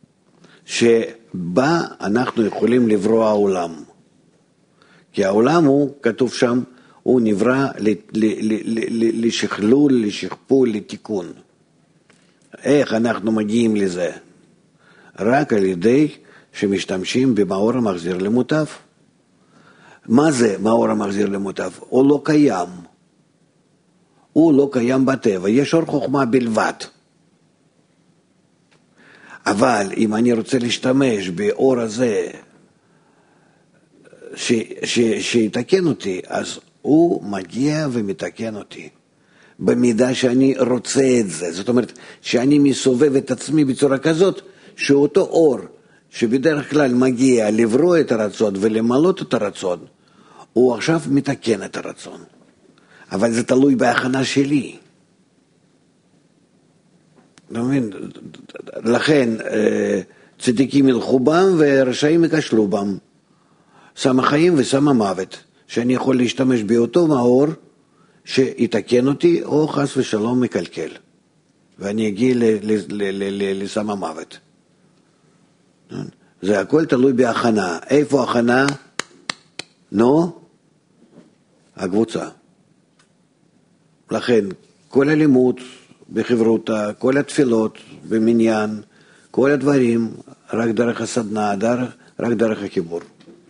[SPEAKER 2] שבה אנחנו יכולים לברוא העולם? כי העולם הוא, כתוב שם, הוא נברא לשכלול, לשכפול, לתיקון. איך אנחנו מגיעים לזה? רק על ידי שמשתמשים במאור המחזיר למוטב. מה זה מאור המחזיר למוטב? הוא לא קיים. הוא לא קיים בטבע, יש אור חוכמה בלבד. אבל אם אני רוצה להשתמש באור הזה, ש, ש, שיתקן אותי, אז הוא מגיע ומתקן אותי. במידה שאני רוצה את זה. זאת אומרת, שאני מסובב את עצמי בצורה כזאת, שאותו אור, שבדרך כלל מגיע לברוא את הרצון ולמלות את הרצון, הוא עכשיו מתקן את הרצון. אבל זה תלוי בהכנה שלי. אתה מבין? לכן, צדיקים ילכו בם ורשעים יקשלו בם. שם החיים ושם המוות, שאני יכול להשתמש באותו מאור שיתקן אותי, או חס ושלום מקלקל. ואני אגיע לשם המוות. זה הכל תלוי בהכנה. איפה הכנה? נו? הקבוצה. לכן, כל הלימוד בחברותה, כל התפילות במניין, כל הדברים, רק דרך הסדנה, דרך, רק דרך החיבור.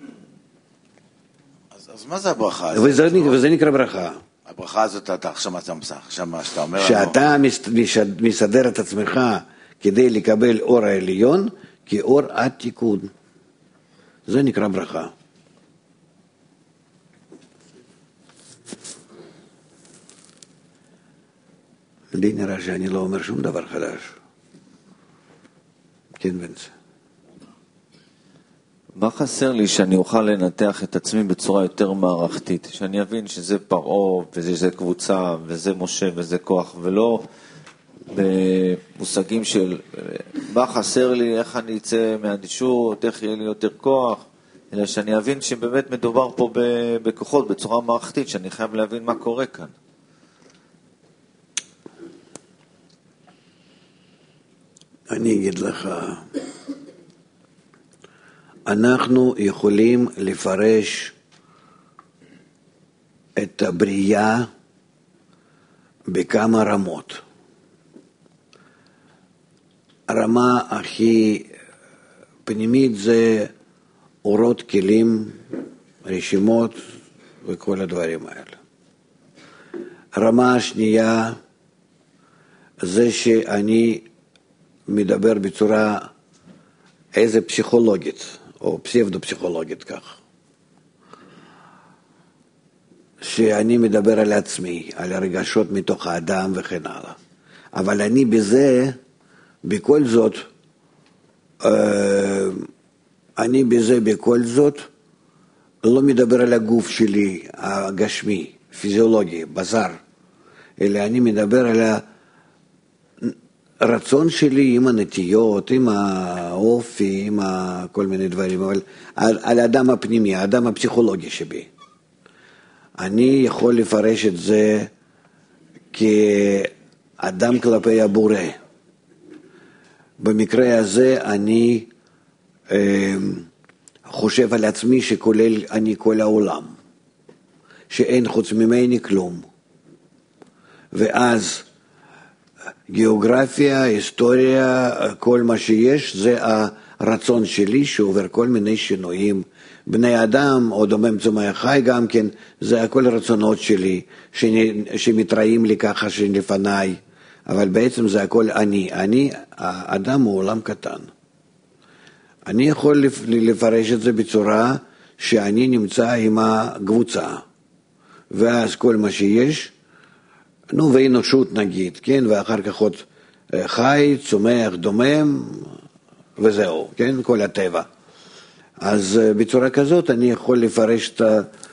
[SPEAKER 3] אז, אז מה זה הברכה?
[SPEAKER 2] וזה, וזה נקרא ברכה.
[SPEAKER 3] הברכה הזאת, אתה עכשיו אתה מסך, עכשיו מה שאתה אומר...
[SPEAKER 2] שאתה מסדר את עצמך כדי לקבל אור העליון, כאור עד תיקון. זה נקרא ברכה. לי נראה שאני לא אומר שום דבר חדש. כן, בנץ.
[SPEAKER 9] מה חסר לי שאני אוכל לנתח את עצמי בצורה יותר מערכתית? שאני אבין שזה פרעה, וזה קבוצה, וזה משה, וזה כוח, ולא במושגים של מה חסר לי, איך אני אצא מהאדישות, איך יהיה לי יותר כוח, אלא שאני אבין שבאמת מדובר פה בכוחות, בצורה מערכתית, שאני חייב להבין מה קורה כאן.
[SPEAKER 2] אני אגיד לך, אנחנו יכולים לפרש את הבריאה בכמה רמות. הרמה הכי פנימית זה אורות, כלים, רשימות וכל הדברים האלה. הרמה השנייה זה שאני מדבר בצורה איזה פסיכולוגית או פסבדו-פסיכולוגית כך. שאני מדבר על עצמי, על הרגשות מתוך האדם וכן הלאה. אבל אני בזה, בכל זאת, אני בזה בכל זאת לא מדבר על הגוף שלי, הגשמי, פיזיולוגי, בשר, אלא אני מדבר על הרצון שלי עם הנטיות, עם האופי, עם כל מיני דברים, אבל על, על האדם הפנימי, האדם הפסיכולוגי שבי. אני יכול לפרש את זה כאדם כלפי הבורא. במקרה הזה אני אה, חושב על עצמי שכולל אני כל העולם, שאין חוץ ממני כלום. ואז גיאוגרפיה, היסטוריה, כל מה שיש, זה הרצון שלי שעובר כל מיני שינויים. בני אדם, או דומם צומח חי גם כן, זה הכל רצונות שלי, שמתראים לי ככה שלפניי, אבל בעצם זה הכל אני. אני, האדם הוא עולם קטן. אני יכול לפרש את זה בצורה שאני נמצא עם הקבוצה, ואז כל מה שיש, נו, ואנושות נגיד, כן, ואחר כך עוד חי, צומח, דומם, וזהו, כן, כל הטבע. אז בצורה כזאת אני יכול לפרש את,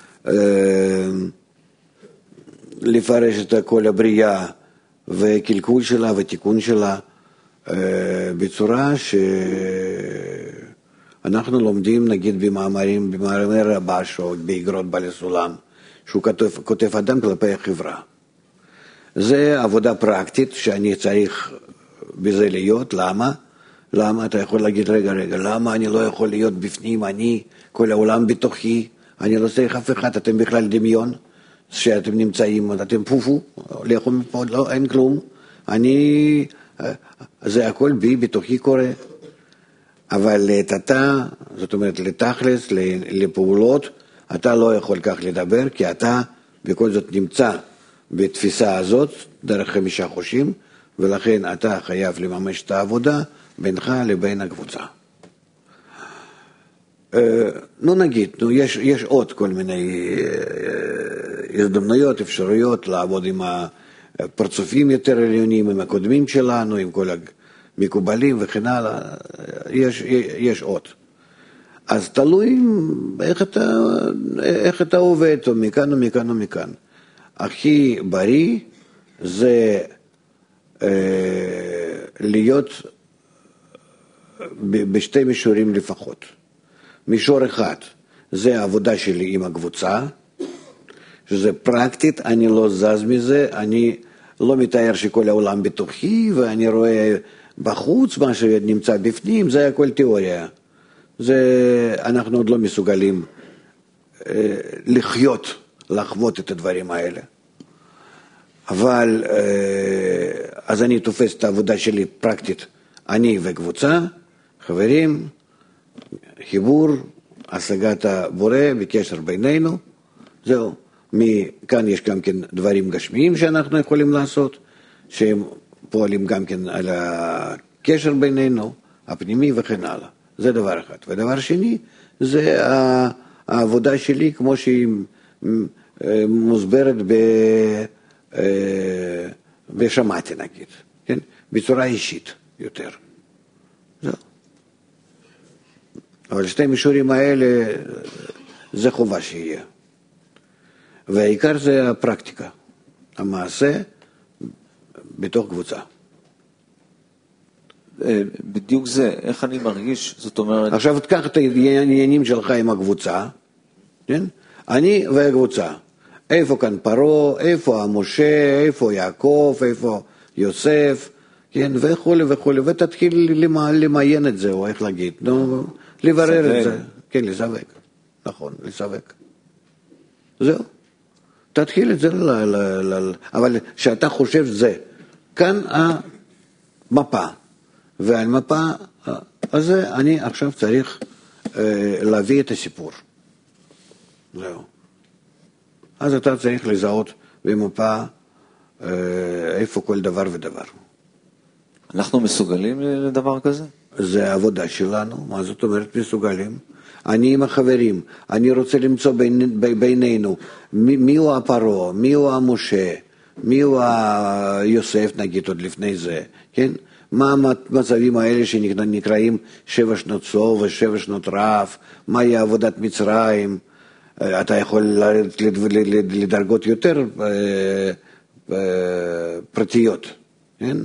[SPEAKER 2] לפרש את כל הבריאה וקלקול שלה ותיקון שלה בצורה שאנחנו לומדים נגיד במאמרים, במאמרי רבש או באגרות בעלי סולם, שהוא כותב, כותב אדם כלפי החברה. זה עבודה פרקטית שאני צריך בזה להיות. למה? למה? אתה יכול להגיד, רגע, רגע, למה אני לא יכול להיות בפנים, אני, כל העולם בתוכי, אני לא צריך אף אחד, אתם בכלל דמיון, שאתם נמצאים, אתם פופו, לכו מפה, לא, אין כלום, אני, זה הכל בי, בתוכי קורה, אבל לתתה, זאת אומרת, לתכלס, לפעולות, אתה לא יכול כך לדבר, כי אתה בכל זאת נמצא בתפיסה הזאת, דרך חמישה חושים, ולכן אתה חייב לממש את העבודה, בינך לבין הקבוצה. נו נגיד, נו, יש, יש עוד כל מיני הזדמנויות, אפשרויות לעבוד עם הפרצופים יותר עליונים, עם הקודמים שלנו, עם כל המקובלים וכן הלאה, יש, יש עוד. אז תלוי איך אתה, איך אתה עובד, או מכאן או מכאן או מכאן. הכי בריא זה אה, להיות בשתי מישורים לפחות. מישור אחד, זה העבודה שלי עם הקבוצה, שזה פרקטית, אני לא זז מזה, אני לא מתאר שכל העולם בתוכי, ואני רואה בחוץ מה שנמצא בפנים, זה הכל תיאוריה. זה, אנחנו עוד לא מסוגלים אה, לחיות, לחוות את הדברים האלה. אבל, אה, אז אני תופס את העבודה שלי פרקטית, אני וקבוצה, חברים, חיבור, השגת הבורא בקשר בינינו, זהו. מכאן יש גם כן דברים גשמיים שאנחנו יכולים לעשות, שהם פועלים גם כן על הקשר בינינו, הפנימי וכן הלאה. זה דבר אחד. ודבר שני, זה העבודה שלי כמו שהיא מוסברת ב, בשמעתי נגיד, כן? בצורה אישית יותר. זהו. אבל שתי מישורים האלה, זה חובה שיהיה. והעיקר זה הפרקטיקה, המעשה בתוך קבוצה.
[SPEAKER 9] בדיוק זה, איך אני מרגיש, זאת אומרת...
[SPEAKER 2] עכשיו תקח את העניינים שלך עם הקבוצה, כן? אני והקבוצה. איפה כאן פרו, איפה משה, איפה יעקב, איפה יוסף, כן? וכו' וכו', ותתחיל למיין את זה, או איך להגיד, נו, לברר את זה. כן, לסווג. נכון, לסווג. זהו. תתחיל את זה, ל, ל, ל, אבל שאתה חושב זה, כאן המפה, ועל מפה, אז אני עכשיו צריך אה, להביא את הסיפור. זהו. אז אתה צריך לזהות במפה אה, איפה כל דבר ודבר.
[SPEAKER 9] אנחנו מסוגלים לדבר כזה?
[SPEAKER 2] זה העבודה שלנו, מה זאת אומרת מסוגלים? אני עם החברים, אני רוצה למצוא בין, בינינו מי, מי הוא הפרעה, מי הוא המשה, מי הוא היוסף נגיד עוד לפני זה, כן? מה המצבים האלה שנקראים שבע שנות סוף ושבע שנות רעב, מהי עבודת מצרים, אתה יכול לרדת לדרגות יותר פרטיות, כן?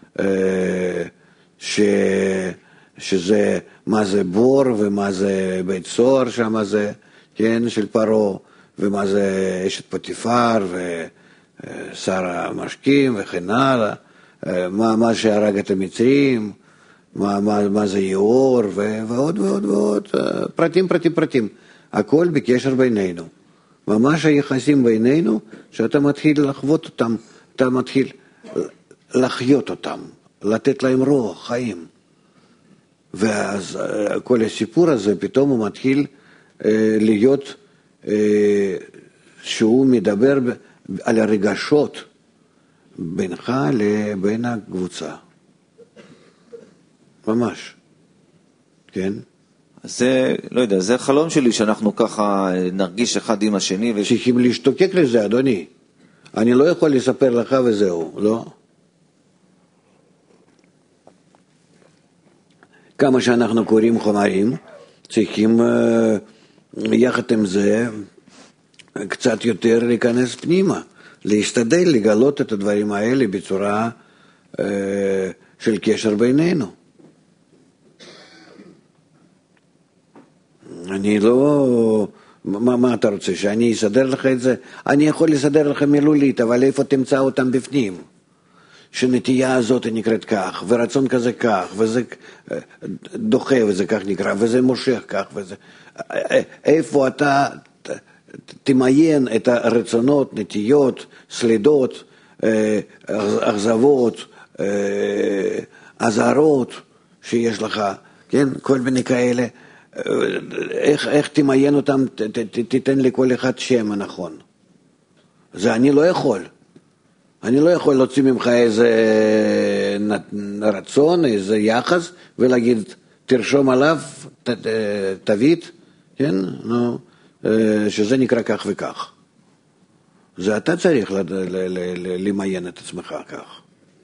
[SPEAKER 2] ש... שזה מה זה בור ומה זה בית סוהר שם זה, כן, של פרעה, ומה זה אשת פוטיפר ושר המשקים וכן הלאה, מה, מה שהרג את המצרים, מה, מה, מה זה יאור ועוד ועוד ועוד, פרטים פרטים פרטים, הכל בקשר בינינו. ממש היחסים בינינו, שאתה מתחיל לחוות אותם, אתה מתחיל לחיות אותם, לתת להם רוח, חיים. ואז כל הסיפור הזה פתאום הוא מתחיל אה, להיות אה, שהוא מדבר על הרגשות בינך לבין הקבוצה. ממש. כן?
[SPEAKER 9] זה, לא יודע, זה החלום שלי שאנחנו ככה נרגיש אחד עם השני. ו...
[SPEAKER 2] צריכים להשתוקק לזה, אדוני. אני לא יכול לספר לך וזהו, לא? כמה שאנחנו קוראים חומרים, צריכים יחד עם זה קצת יותר להיכנס פנימה, להשתדל לגלות את הדברים האלה בצורה של קשר בינינו. אני לא... מה, מה אתה רוצה, שאני אסדר לך את זה? אני יכול לסדר לך מילולית, אבל איפה תמצא אותם בפנים? שנטייה הזאת נקראת כך, ורצון כזה כך, וזה דוחה וזה כך נקרא, וזה מושך כך, וזה... איפה אתה תמיין את הרצונות, נטיות, סלידות, אכזבות, עזרות שיש לך, כן? כל מיני כאלה, איך, איך תמיין אותם, ת, ת, תיתן לכל אחד שם הנכון. זה אני לא יכול. אני לא יכול להוציא ממך איזה רצון, איזה יחס, ולהגיד, תרשום עליו, ת, ת, תבית, כן? נו, שזה נקרא כך וכך. זה אתה צריך למיין את עצמך כך.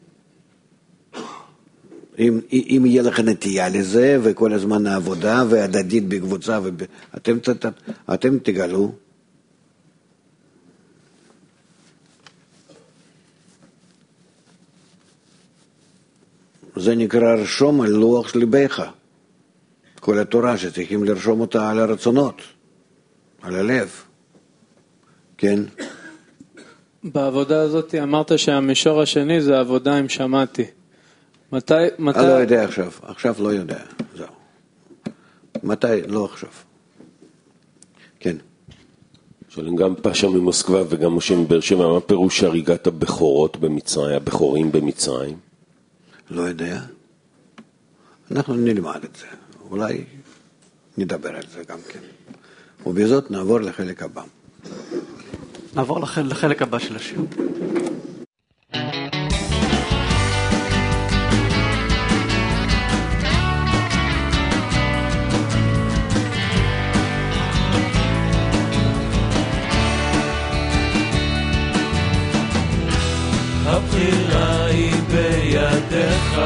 [SPEAKER 2] אם, אם יהיה לך נטייה לזה, וכל הזמן העבודה, והדדית בקבוצה, אתם, אתם תגלו. זה נקרא רשום על לוח ליבך. כל התורה שצריכים לרשום אותה על הרצונות, על הלב. כן?
[SPEAKER 6] בעבודה הזאת אמרת שהמישור השני זה עבודה עם שמעתי. מתי, מתי...
[SPEAKER 2] אני לא יודע עכשיו, עכשיו לא יודע, זהו. מתי? לא עכשיו. כן.
[SPEAKER 4] שואלים גם פאשה ממוסקבה וגם משה מבאר שבע, מה פירוש הריגת הבכורות במצרים, הבכורים במצרים?
[SPEAKER 2] לא יודע. אנחנו נלמד את זה. אולי נדבר על זה גם כן. ובזאת נעבור לחלק הבא.
[SPEAKER 1] נעבור לחלק הבא של השיר.
[SPEAKER 10] הבחירה היא בידיך,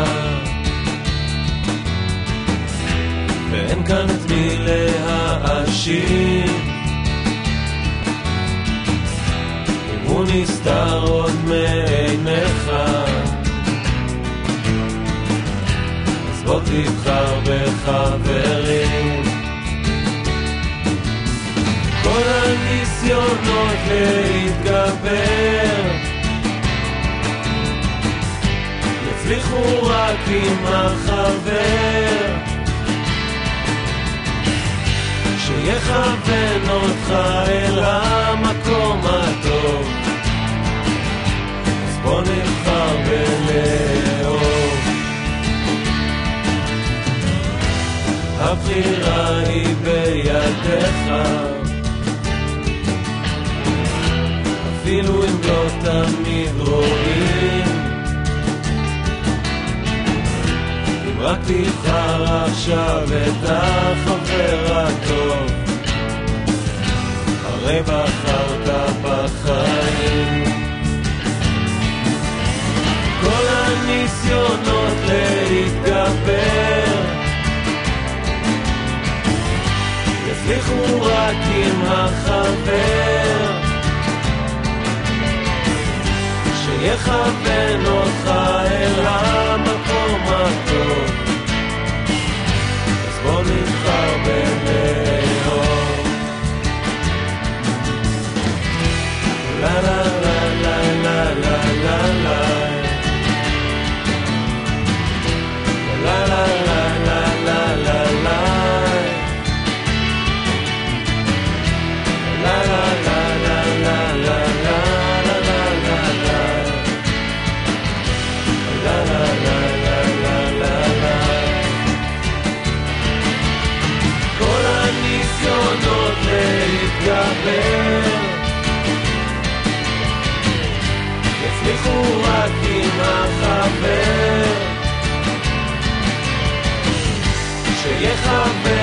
[SPEAKER 10] ואין כאן את מי להאשים. אם הוא נסתר עוד מעיניך, אז בוא תבחר בחברים. כל הניסיונות להתגבר יצליחו רק עם החבר שיכוון אותך אל המקום הטוב. הטוב, אז בוא נבחר בלאהוב. הבחירה היא בידיך, אפילו אם לא תמיד רואים. אם רק תבחר עכשיו את החבר הטוב, הרי בחרת בחיים. כל הניסיונות להתגבר יצליחו רק עם החבר שיכוון אותך אל המקום הטוב, אז בוא נבחר בלאהוב. לה לה לה לה לה לה לה לה לה לה לה לה לה לה יצליחו רק עם החבר שיכוון